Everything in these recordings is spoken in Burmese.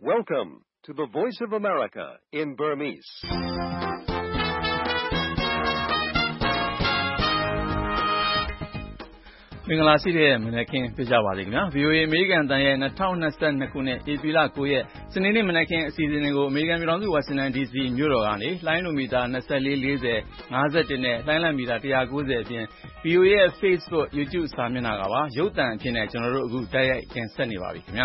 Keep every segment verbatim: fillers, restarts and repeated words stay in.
Welcome to the Voice of America in Burmese. ။မင်္ဂလာရှိတဲ့မနက်ခင်းပြကြပါစေခင်ဗျာ ဗွီအိုအေ အမေရိကန်အသံရဲ့၂၀၂၂ခုနှစ်ဧပြီလ၉ရက်စနေနေ့မနက်ခင်းအစီအစဉ်တွေကိုအမေရိကန်ပြည်ထောင်စုဝါရှင်တန်ဒီစီမြို့တော်ကနေလှိုင်းလိုမီတာ၂၄ ၄၀ ၅၁နဲ့လှိုင်းလံမီတာ၁၉၀အပြင် ဗွီအိုအေရဲ့ Facebook YouTube စာမျက်နှာကပါရုပ်သံအဖြစ်နဲ့ကျွန်တော်တို့အခုတိုက်ရိုက်တင်ဆက်နေပါပြီခင်ဗျာ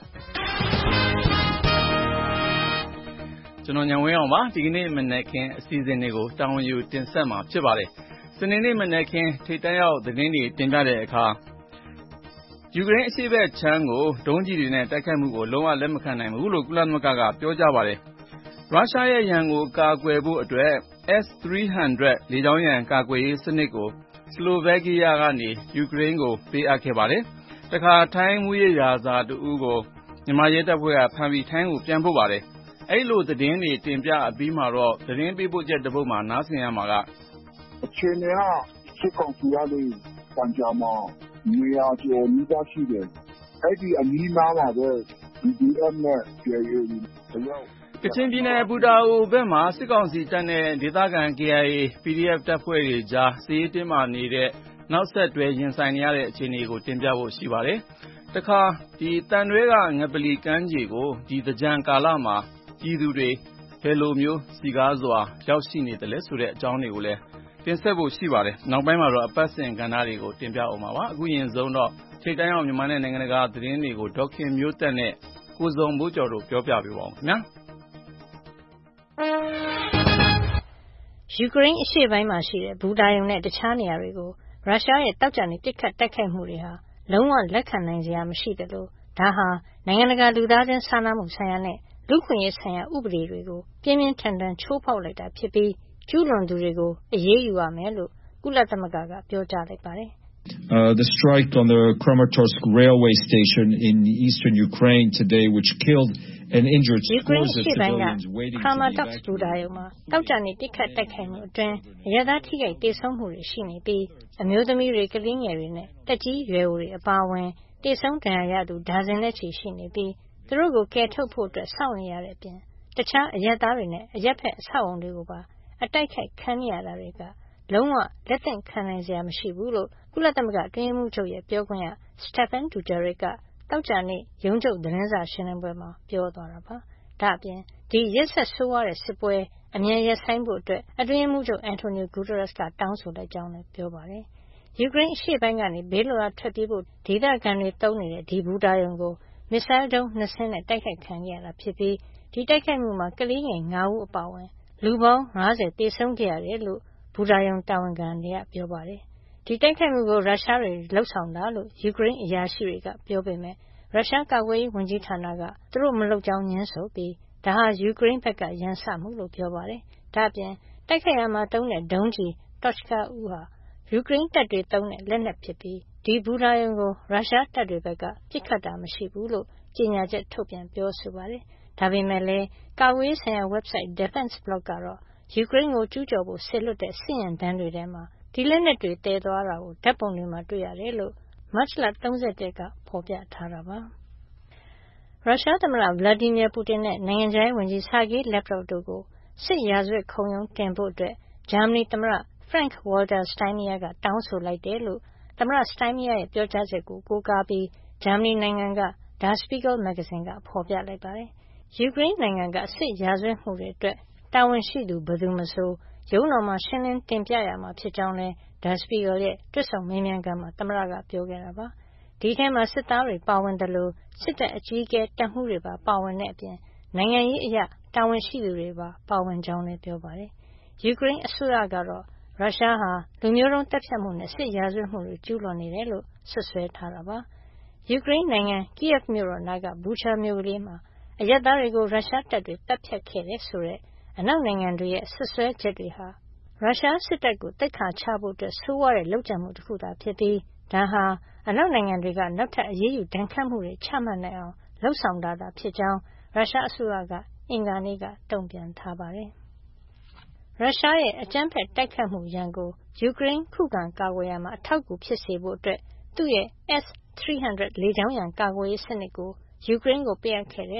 ကျွန်တော်ညံဝင်းအောင်ပါဒီကနေ့မနက်ခင်းအစီအစဉ်တွေကိုတာဝန်ယူတင်ဆက်မှာဖြစ်ပါတယ်စနေနေ့မနက်ခင်းထိပ်တန်းရောက်သတင်းတွေတင်ပြတဲ့အခါယူကရိန်းအရှေ့ဘက်ခြမ်းကိုဒုံးကျည်တွေနဲ့တိုက်ခိုက်မှုကိုလုံးဝလက်မခံနိုင်ဘူးလို့ကုလသမဂ္ဂကပြောကြားပါတယ်။ရုရှားရဲ့ရန်ကိုကာကွယ်ဖို့အတွက် S ၃၀၀ လေကြောင်းရန်ကာကွယ်ရေးစနစ်ကိုစလိုဗက်ကီးယားကနေယူကရိန်းကိုပေးအပ်ခဲ့ပါတယ်။တခါထိုင်းမူရရာဇာတဦးကိုမြန်မာရဲတပ်ဖွဲ့ကဖမ်းပြီးထိုင်းကိုပြန်ပို့ပါတယ်။အဲ့လိုသတင်းတွေတင်ပြအပြီးမှာတော့သတင်းပေးပို့ချက်တစ်ပုဒ်မှာနားဆင်ရမှာကအခြေအနေကစစ်ကောင်စီကနေတန်ကြာမှာနေရာကျော်နီးပါးရှိတယ်။အဲ့ဒီအနီးနားမှာပဲ B D F နဲ့ K I A တို့ကချင်ပြည်နယ်ပူတာအိုဘက်မှာစစ်ကောင်စီတပ်နဲ့ဒေသခံ K I A P D F တပ်ဖွဲ့တွေကြားစစ်ရေးတင်းမာနေတဲ့နောက်ဆက်တွဲရင်ဆိုင်နေရတဲ့အခြေအနေကိုတင်ပြဖို့ရှိပါတယ်။တခါဒီတန်တွဲကငပလီကမ်းခြေကိုဒီသကြံကာလမှာပြည်သူတွေဘယ်လိုမျိုးစီကားစွာရောက်ရှိနေတယ်လဲဆိုတဲ့အကြောင်းတွေကိုလည်းတင်ဆက်ဖို့ရှိပါတယ်။နောက်ပိုင်းမှာတော့အပတ်စဉ်ကဏ္ဍတွေကိုတင်ပြအောင်ပါပါ။အခုရင်ဆုံးတော့ထိပ်တန်းအောင်မြန်မာနဲ့နိုင်ငံတကာသတင်းတွေကိုဒေါက်ခင်မျိုးသက်နဲ့ကိုစုံမိုးကျော်တို့ပြောပြပေးပါဦးခင်ဗျာ။ယူကရိန်းအရှေ့ပိုင်းမှာရှိတဲ့ဘူတာရုံနဲ့တခြားနေရာတွေကိုရုရှားရဲ့တောက်ကြနေပစ်ခတ်တိုက်ခိုက်မှုတွေဟာလုံးဝလက်ခံနိုင်စရာမရှိတယ်လို့ဒါဟာနိုင်ငံတကာလူသားချင်းစာနာမှုဆိုင်ရာနဲ့လူ့ခွင့်ရေးဆိုင်ရာဥပဒေတွေကိုပြင်းပြင်းထန်ထန်ချိုးဖောက်လိုက်တာဖြစ်ပြီးကျူးလွန်သူတွေကိုအရေးယူရမယ်လို့ကုလသမဂ္ဂကပြောကြားလိုက်ပါတယ် Uh, the strike on the Kramatorsk railway station in eastern Ukraine today, which killed and injured scores of civilians waiting to be evacuated. ဘူတာရုံမှာတောက်ကြနေပစ်ခတ်တိုက်ခိုက်မှုအတွင်းအရသာထိခိုက်ဒေဆုံးမှုတွေရှိနေပြီးအမျိုးသမီးတွေကလေးငယ်တွေနဲ့တက်ကြီးရွယ်အိုတွေအပါအဝင်ဒေဆုံးဒဏ်ရာရသူဒါဇင်နဲ့ချီရှိနေပြီးသူတို့ကိုကယ်ထုတ်ဖို့အတွက်စောင့်နေရတဲ့အပြင်တခြားအရသာတွေနဲ့အရက်ဖက်အဆောက်အုံတွေကိုပါအတိုက်ခိုက်ခံရတာတွေကလုံးဝလက်သင့်ခံနိုင်စရာမရှိဘူးလို့ကုလသမဂ္ဂအတွင်းရေးမှူးချုပ်ရဲ့ပြောခွင့်ရ Stephane Dujarric ကတောက်ကြနေ့ရုံးချုပ်သတင်းစာရှင်းလင်းပွဲမှာပြောသွားတာပါ။ဒါ့အပြင်ဒီရက်ဆက်ဆိုးရတဲ့စစ်ပွဲအမြန်ရပ်ဆိုင်းဖို့အတွက်အတွင်းရေးမှူးချုပ် Antonio Guterres ကတောင်းဆိုလိုက်ကြောင်းလည်းပြောပါတယ်။ယူကရိန်းအရှေ့ပိုင်းကနေဘေးလွတ်ရာထွက်ပြေးဖို့ဒေသခံတွေတုံးနေတဲ့ဒီဘူတာရုံကိုမစ်ဆိုင်းဒုံးနှစ်စင်းနဲ့တိုက်ခိုက်ခံရတာဖြစ်ပြီးဒီတိုက်ခိုက်မှုမှာကလေးငယ်၅ဦးအပါအဝင်လူပေါင်း၅၀သေဆုံးခဲ့ရတယ်လို့ဘူတာရုံတာဝန်ခံတွေကပြောပါတယ်။ဒီတိုက်ခိုက်မှုကိုရုရှားတွေလှုပ်ဆောင်တာလို့ယူကရိန်းအရာရှိတွေကပြောပေမဲ့ရုရှားကာကွယ်ရေးဝန်ကြီးဌာနကသူတို့မလုပ်ကြောင်းညင်းဆိုပြီးဒါဟာယူကရိန်းဘက်ကရန်စမှုလို့ပြောပါတယ်။ဒါ့အပြင်တိုက်ခိုက်ရမှာတုံးတဲ့ဒုံးကျည် Tochka ဦးဟာယူကရိန်းတပ်တွေတုံးတဲ့လက်နက်ဖြစ်ပြီးဒီဘူတာရုံကိုရုရှားတပ်တွေဘက်ကပစ်ခတ်တာမရှိဘူးလို့ကြေညာချက်ထုတ်ပြန်ပြောဆိုပါတယ်။ဒါပေမဲ့လည်းကာကွယ်ရေးဆိုင်ရာ website Defense Blog ကတော့ယူကရိန်းကိုကျူးကျော်ဖို့ဆစ်လွတ်တဲ့စစ်ရင်တန်းတွေထဲမှာဒီလက်နက်တွေတည်သွားတာကိုဓာတ်ပုံတွေမှာတွေ့ရတယ်လို့မတ်လ၃၁ရက်ကဖော်ပြထားတာပါ။ရုရှားသမ္မတဗလာဒီမီယာပူတင်နဲ့နိုင်ငံခြားရေးဝန်ကြီးဆာဂေးလက်ဗရော့တို့ကိုစစ်ရာဇဝတ်ခုံရုံးတင်ဖို့အတွက်ဂျာမနီသမ္မတ Frank Walter Steinmeier ကတောင်းဆိုလိုက်တယ်လို့သမ္မတ Steinmeier ရဲ့ပြောကြားချက်ကိုကိုးကားပြီးဂျာမနီနိုင်ငံက Der Spiegel မဂ္ဂဇင်းကဖော်ပြလိုက်ပါတယ်။ယူကရိန်းနိုင်ငံကစစ်ရာဇဝတ်မှုတွေအတွက်တာဝန်ရှိသူဘယ်သူမဆိုရုံးတော်မှာရှင်းလင်းတင်ပြရမှာဖြစ်ကြောင်းလဲ Der Spiegel ရဲ့တွစ်ဆုံမေးမြန်းခန်းမှာသမ္မတကပြောခဲ့တာပါ။ဒီထဲမှာစစ်သားတွေပါဝင်တယ်လို့စစ်တပ်အကြီးအကဲတပ်မှုတွေပါပါဝင်တဲ့အပြင်နိုင်ငံရေးအရာတာဝန်ရှိသူတွေပါပါဝင်ကြောင်းလဲပြောပါတယ်။ယူကရိန်းအစိုးရကတော့ရုရှားဟာလူမျိုးတုံးတပ်ဖြတ်မှုနဲ့စစ်ရာဇဝတ်မှုတွေကျူးလွန်နေတယ်လို့ဆွဆွဲထားတာပါ။ယူကရိန်းနိုင်ငံ Kyiv မြို့တော်နားကဘူချာမြို့ကလေးမှာအရပ်သားတွေကိုရုရှားတပ်တွေတပ်ဖြတ်ခဲ့တယ်ဆိုတဲ့အနောက်နိုင်ငံတွေရဲ့ဆွဆွဲချက်တွေဟာရုရှားစစ်တပ်ကိုတိုက်ခါချဖို့အတွက်ဆိုးဝါးတဲ့လုပ်ကြံမှုတစ်ခုသာဖြစ်ပြီးဒါဟာအနောက်နိုင်ငံတွေကနောက်ထပ်အရေးယူဒဏ်ခတ်မှုတွေချမှတ်နိုင်အောင်လှုံ့ဆော်တာသာဖြစ်ကြောင်းရုရှားအစိုးရကအင်္ဂါနေ့ကတုံ့ပြန်ထားပါတယ်။ရုရှားရဲ့အကြမ်းဖက်တိုက်ခတ်မှုရန်ကိုယူကရိန်းခုခံကာကွယ်ရမှာအထောက်အကူဖြစ်စေဖို့အတွက်သူ့ရဲ့ S ၃၀၀လေကြောင်းရန်ကာကွယ်ရေးစနစ်ကိုယူကရိန်းကိုပေးအပ်ခဲ့တယ်လို့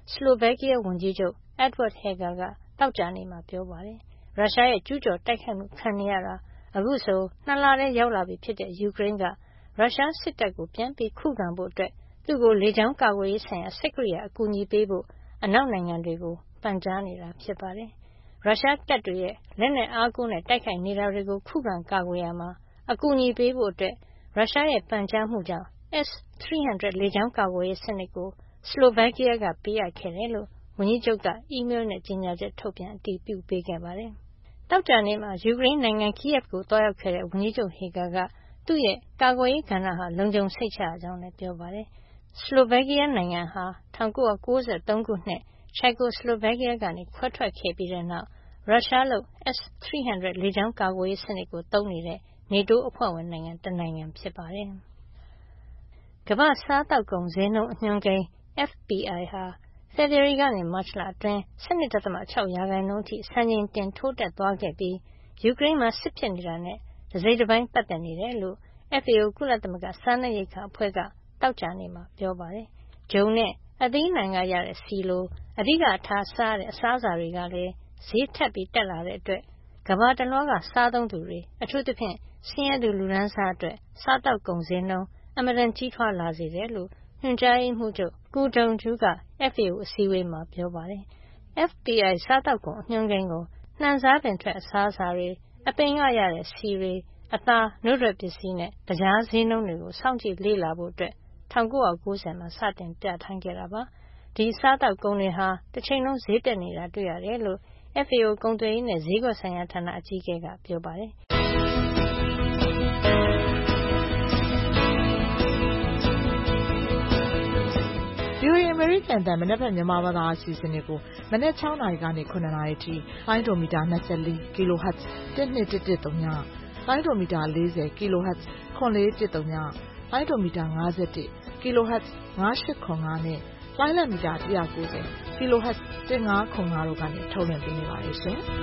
စလိုဗက်ကီးယားဝန်ကြီးချုပ် Edvard Heger ကသောကြာနေ့မှာပြောပါတယ်။ရုရှားရဲ့ကျူးကျော်တိုက်ခိုက်မှုခံနေရတာအခုဆိုနှစ်လထဲရောက်လာပြီဖြစ်တဲ့ယူကရိန်းကရုရှားစစ်တပ်ကိုပြန်ပြီးခုခံဖို့အတွက်သူ့ကိုလေကြောင်းကာကွယ်ရေးဆိုင်ရာစစ်ကရိယာအကူအညီပေးဖို့အနောက်နိုင်ငံတွေကိုပန်ကြားနေတာဖြစ်ပါတယ်။ရုရှားတပ်တွေရဲ့လက်နက်အားကိုးနဲ့တိုက်ခိုက်နေတာတွေကိုခုခံကာကွယ်ရမှာအကူအညီပေးဖို့အတွက်ရုရှားရဲ့ပန်ကြားမှုကြောင့် S ၃၀၀ လေကြောင်းကာကွယ်ရေးစနစ်ကိုစလိုဗက်ကီးယားကပေးအပ်ခဲ့တယ်လို့ဝန်ကြီးချုပ်ကအီးမေးလ်နဲ့ကြေညာချက်ထုတ်ပြန်အတည်ပြုပေးခဲ့ပါတယ်။သောကြာနေ့မှာယူကရိန်းနိုင်ငံ Kyiv ကိုသွားရောက်ခဲ့တဲ့ဝန်ကြီးချုပ် Heger ကသူ့ရဲ့ကာကွယ်ရေးကဏ္ဍဟာလုံခြုံစိတ်ချရကြောင်းလည်းပြောပါတယ်။စလိုဗက်ကီးယားနိုင်ငံဟာ၁၉၉၃ ခုနှစ်ချက်ကိုစလိုဗက်ကီးယားကနေခွဲထွက်ခဲ့ပြီးတဲ့နောက်ရုရှားလုပ် S ၃၀၀ လေကြောင်းကာကွယ်ရေးစနစ်ကိုသုံးနေတဲ့ NATO အဖွဲ့ဝင်နိုင်ငံတနိုင်ငံဖြစ်ပါတယ်။ကမ္ဘာ့စားသောက်ကုန်ဈေးနှုန်းအညွှန်းကိန်း F P I ဟာဖေဖေါ်ဝါရီကနေမတ်လအတွင်း ၁၂ ဒသမ ၆ ရာခိုင်နှုန်းအထိစံချိန်တင်ထိုးတက်သွားခဲ့ပြီးယူကရိန်းမှာစစ်ဖြစ်နေတာနဲ့တစိတ်တပိုင်းပတ်သက်နေတယ်လို့ F A O ကုလသမဂ္ဂစားနပ်ရိက္ခာအဖွဲ့ကသောကြာနေ့မှာပြောပါတယ်။ဂျုံနဲ့အသီးနှံကရတဲ့ဆီလိုအဓိကထားစားတဲ့အစားအစာတွေကလည်းဈေးထပ်ပြီးတက်လာတဲ့အတွက်ကမ္ဘာတလွှားကစားသုံးသူတွေအထူးသဖြင့်ဆင်းရဲသူလူတန်းစားအတွက်စားတောက်ကုန်ဈေးနှုန်းအင်မတန်ကြီးထွားလာစေတယ်လို့ညွှန်ကြားရေးမှူးချုပ်ကူဒုံဂျူးက F A O အစည်းအဝေးမှာပြောပါတယ်။ F P I စားတောက်ကုန်အညွှန်းကိန်းကိုနှံစားပင်ထွက်အစားအစာတွေအပင်ကရတဲ့ဆီတွေအသားနှုတ်ထွက်ပစ္စည်းနဲ့တခြားဈေးနှုန်းတွေကိုစောင့်ကြည့်လေ့လာဖို့အတွက်၁၉၉၀မှာစတင်ပြဌာန်းခဲ့တာပါ။ဒီစားတောက်ကုန်တွေဟာတစ်ချိန်လုံးဈေးတက်နေတာတွေ့ရတယ်လို့ F A O ကုန်သွယ်ရေးနဲ့ဈေးကွက်ဆိုင်ရာဌာနအကြီးအကဲကပြောပါတယ်။ V O A အမေရိကန်အသံမနက်ဖြန်မြန်မာဘာသာအစီအစဉ်တွေကိုမနက်၆နာရီကနေ၇နာရီအထိလိုင်းဒိုမီတာ၂၄ kHz ၁၂၁၁၃ညလိုင်းဒိုမီတာ၄၀ kHz ခွန်လေး၁၃ညလိုင်းဒိုမီတာ၅၁ kHz ၅၈၇၅နဲ့လိုင်းလံမီတာ၁၉၀ kHz ၁၅၇၅တို့ကနေထုတ်လွှင့်ပေးနေပါတယ်ရှင်။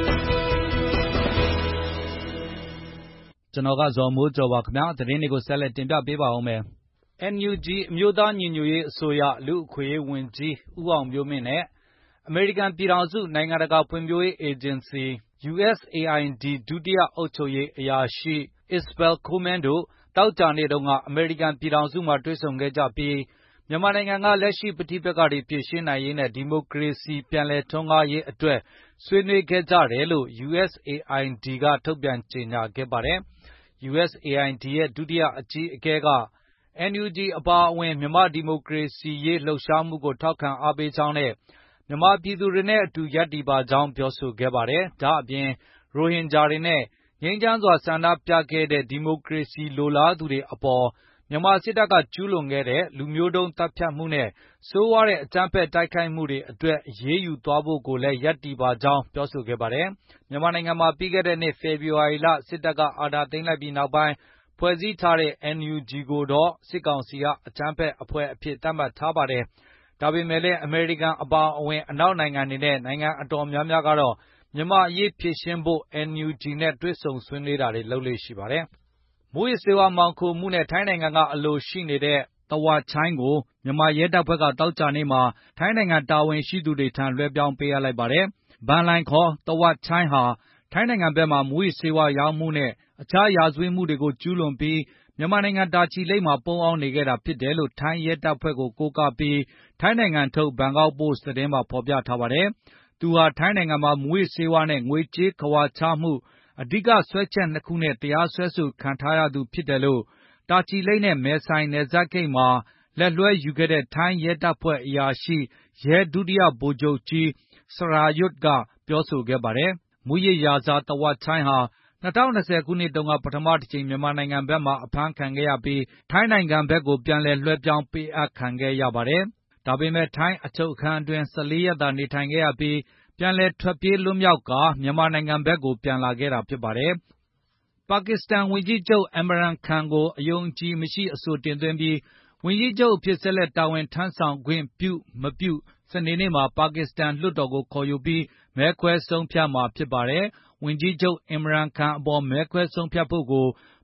ကျွန်တော်ကဇော်မိုးကျော်ပါခင်ဗျာသတင်းတွေကိုဆက်လက်တင်ပြပေးပါဦးမယ်။ N U G အမျိုးသားညီညွတ်ရေးအစိုးရလူ့အခွင့်အရေးဝန်ကြီးဦးအောင်မျိုးမင်းနဲ့အမေရိကန်ပြည်ထောင်စုနိုင်ငံတကာဖွံ့ဖြိုးရေးအေဂျင်စီ U S A I D ဒုတိယအုပ်ချုပ်ရေးအရာရှိ Isabel Coleman တို့သောကြာနေ့တုန်းကအမေရိကန်ပြည်ထောင်စုမှာတွေ့ဆုံခဲ့ကြပြီးမြန်မာနိုင်ငံကလက်ရှိပဋိပက္ခတွေဖြေရှင်းနိုင်ရေးနဲ့ဒီမိုကရေစီပြန်လည်ထွန်းကားရေးအတွက်ဆွေးနွေးခဲ့ကြတယ်လို့ U S A I D ကထုတ်ပြန်ကြေညာခဲ့ပါတယ်။ U S A I D ရဲ့ဒုတိယအကြီးအကဲကN U G အပါအဝင်မြန်မာဒီမိုကရေစီရေးလှုပ်ရှားမှုကိုထောက်ခံအားပေးကြောင်းနဲ့မြန်မာပြည်သူတွေနဲ့အတူရပ်တည်ပါကြောင်းပြောဆိုခဲ့ပါတယ်။ဒါ့အပြင်ရိုဟင်ဂျာတွေနဲ့ငြိမ်းချမ်းစွာဆန္ဒပြခဲ့တဲ့ဒီမိုကရေစီလိုလားသူတွေအပေါ်မြန်မာစစ်တပ်ကကျူးလွန်ခဲ့တဲ့လူမျိုးတုံးသတ်ဖြတ်မှုနဲ့ဆိုးဝါးတဲ့အကြမ်းဖက်တိုက်ခိုက်မှုတွေအတွက်အရေးယူသွားဖို့ကိုလည်းရပ်တည်ပါကြောင်းပြောဆိုခဲ့ပါတယ်။မြန်မာနိုင်ငံမှာပြီးခဲ့တဲ့နှစ်ဖေဖေါ်ဝါရီလစစ်တပ်ကအာဏာသိမ်းလိုက်ပြီးနောက်ပိုင်းဖွဲ့စည်းထားတဲ့ N U G ကိုတော့စစ်ကောင်စီကအကြမ်းဖက်အဖွဲ့အဖြစ်သတ်မှတ်ထားပါတယ်။ဒါပေမဲ့လည်းအမေရိကန်အပါအဝင်အနောက်နိုင်ငံတွေနဲ့နိုင်ငံအတော်များများကတော့မြန်မာအရေးဖြေရှင်းဖို့ N U G နဲ့တွေ့ဆုံဆွေးနွေးတာတွေလုပ်လေ့ရှိပါတယ်။မူးယစ်ဆေးဝါးမှောင်ခိုမှုနဲ့ထိုင်းနိုင်ငံကအလိုရှိနေတဲ့သဝါချိုင်းကိုမြန်မာရဲတပ်ဖွဲ့ကသောကြာနေ့မှာထိုင်းနိုင်ငံတာဝန်ရှိသူတွေထံလွှဲပြောင်းပေးအပ်လိုက်ပါတယ်။ဘန်လိုင်ခေါ်သဝါချိုင်းဟာထိုင်းနိုင်ငံဘက်မှမူးယစ်ဆေးဝါးရောင်းမှုနဲ့အခြားရာဇဝတ်မှုတွေကိုကျူးလွန်ပြီးမြန်မာနိုင်ငံတာချီလိတ်မှာပုန်းအောင်းနေခဲ့တာဖြစ်တယ်လို့ထိုင်းရဲတပ်ဖွဲ့ကိုကိုးကားပြီးထိုင်းနိုင်ငံထုတ်ဘန်ကောက်ပို့စ်သတင်းမှာဖေါ်ပြထားပါတယ်။သူဟာထိုင်းနိုင်ငံမှာမူးယစ်ဆေးဝါးနဲ့ငွေကြေးခဝါချမှုအဓိကစွဲချက်နှစ်ခုနဲ့တရားစွဲဆိုခံထားရသူဖြစ်တယ်လို့တာချီလိတ်နဲ့မဲဆိုင်နယ်စပ်ဂိတ်မှာလက်လွှဲယူခဲ့တဲ့ထိုင်းရဲတပ်ဖွဲ့အရာရှိရဲဒုတိယဗိုလ်ချုပ်ကြီးစရာယွတ်ကပြောဆိုခဲ့ပါတယ်။မူးယစ်ရာဇာသဝါချိုင်းဟာ၂၀၂၀ခုနှစ်တုန်းကပထမတစ်ကြိမ်မြန်မာနိုင်ငံဘက်မှာအဖမ်းခံခဲ့ရပြီးထိုင်းနိုင်ငံဘက်ကိုပြန်လည်လွှဲပြောင်းပေးအပ်ခံခဲ့ရပါတယ်။ဒါပေမဲ့ထိုင်းအချုပ်အခန်းအတွင်း၁၄ရက်သာနေထိုင်ခဲ့ရပြီးပြန်လည်ထွက်ပြေးလွတ်မြောက်ကာမြန်မာနိုင်ငံဘက်ကိုပြန်လာခဲ့တာဖြစ်ပါတယ်။ပါကစ္စတန်ဝန်ကြီးချုပ်အီမရန်ခန်ကိုအယုံအကြည်မရှိအဆိုတင်သွင်းပြီးဝန်ကြီးချုပ်အဖြစ်ဆက်လက်တာဝန်ထမ်းဆောင်ခွင့်ပြုမပြုစနေနေ့မှာပါကစ္စတန်လွှတ်တော်ကိုခေါ်ယူပြီးမဲခွဲဆုံးဖြတ်မှာဖြစ်ပါတယ်။ဝန်ကြီးချုပ်အီမရန်ခန်အပေါ်မဲခွဲဆုံးဖြတ်ဖို့ကို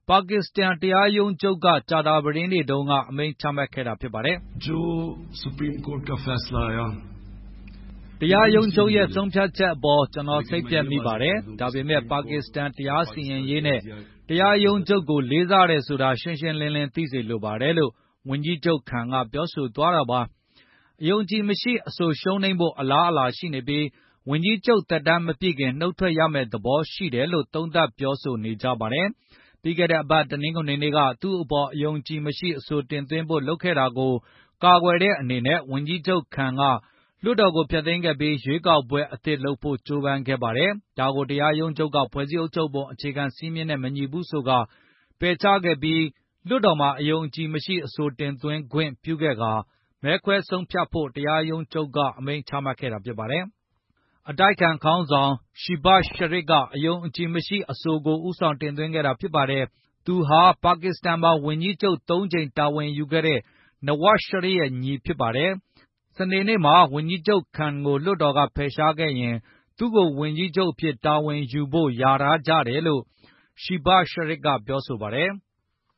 ပါကစ္စတန်တရားရုံးချုပ်ကကြာတာပတေးနေ့တုန်းကအမိန့်ချမှတ်ခဲ့တာဖြစ်ပါတယ်။ जो supreme court का फैसला आया တရားရုံးချုပ်ရဲ့ဆုံးဖြတ်ချက်အပေါ်ကျွန်တော်စိတ်ပျက်မိပါတယ်။ဒါပေမဲ့ပါကစ္စတန်တရားစီရင်ရေးနဲ့တရားရုံးချုပ်ကိုလေးစားတယ်ဆိုတာရှင်းရှင်းလင်းလင်းသိစေလိုပါတယ်လို့ဝန်ကြီးချုပ်ခန်ကပြောဆိုသွားတာပါ။အယုံကြည်မရှိအဆိုရှုံးနိမ့်ဖို့အလားအလာရှိနေပြီးဝန်ကြီးချုပ်သက်တမ်းမပြည့်ခင်နှုတ်ထွက်ရမယ့်သဘောရှိတယ်လို့သုံးသပ်ပြောဆိုနေကြပါတယ်။ပြီးခဲ့တဲ့အပတ်တနင်္ဂနွေနေ့ကသူ့အပေါ်အယုံကြည်မရှိအဆိုတင်သွင်းဖို့လုပ်ခဲ့တာကိုကာကွယ်တဲ့အနေနဲ့ဝန်ကြီးချုပ်ခန်ကလွှတ်တော်ကိုဖျက်သိမ်းခဲ့ပြီးရွေးကောက်ပွဲအသစ်လုပ်ဖို့ကြိုးပမ်းခဲ့ပါတယ်။ဒါကိုတရားရုံးချုပ်ကဖွဲ့စည်းအုပ်ချုပ်ပုံအခြေခံစည်းမျဉ်းနဲ့မညီဘူးဆိုကာပယ်ချခဲ့ပြီးလွှတ်တော်မှာအယုံကြည်မရှိအဆိုတင်သွင်းခွင့်ပြုခဲ့ကာမဲခွဲဆုံးဖြတ်ဖို့တရားရုံးချုပ်ကအမိန့်ချမှတ်ခဲ့တာဖြစ်ပါတယ်။အတိုက်အခံခေါင်းဆောင်ရှီဘာ့ရှရစ်ကအယုံကြည်မရှိအဆိုကိုဦးဆောင်တင်သွင်းခဲ့တာဖြစ်ပါတယ်။သူဟာပါကစ္စတန်မှာဝန်ကြီးချုပ်သုံးကြိမ်တာဝန်ယူခဲ့တဲ့နဝတ်ရှရစ်ရဲ့ညီဖြစ်ပါတယ်။စနေနေ့မှာဝန်ကြီးချုပ်ခန်ကိုလွှတ်တော်ကဖယ်ရှားခဲ့ရင်သူ့ကိုဝန်ကြီးချုပ်အဖြစ်တာဝန်ယူဖို့ယာထားကြတယ်လို့ရှီဘာ့ရှရစ်ကပြောဆိုပါတယ်။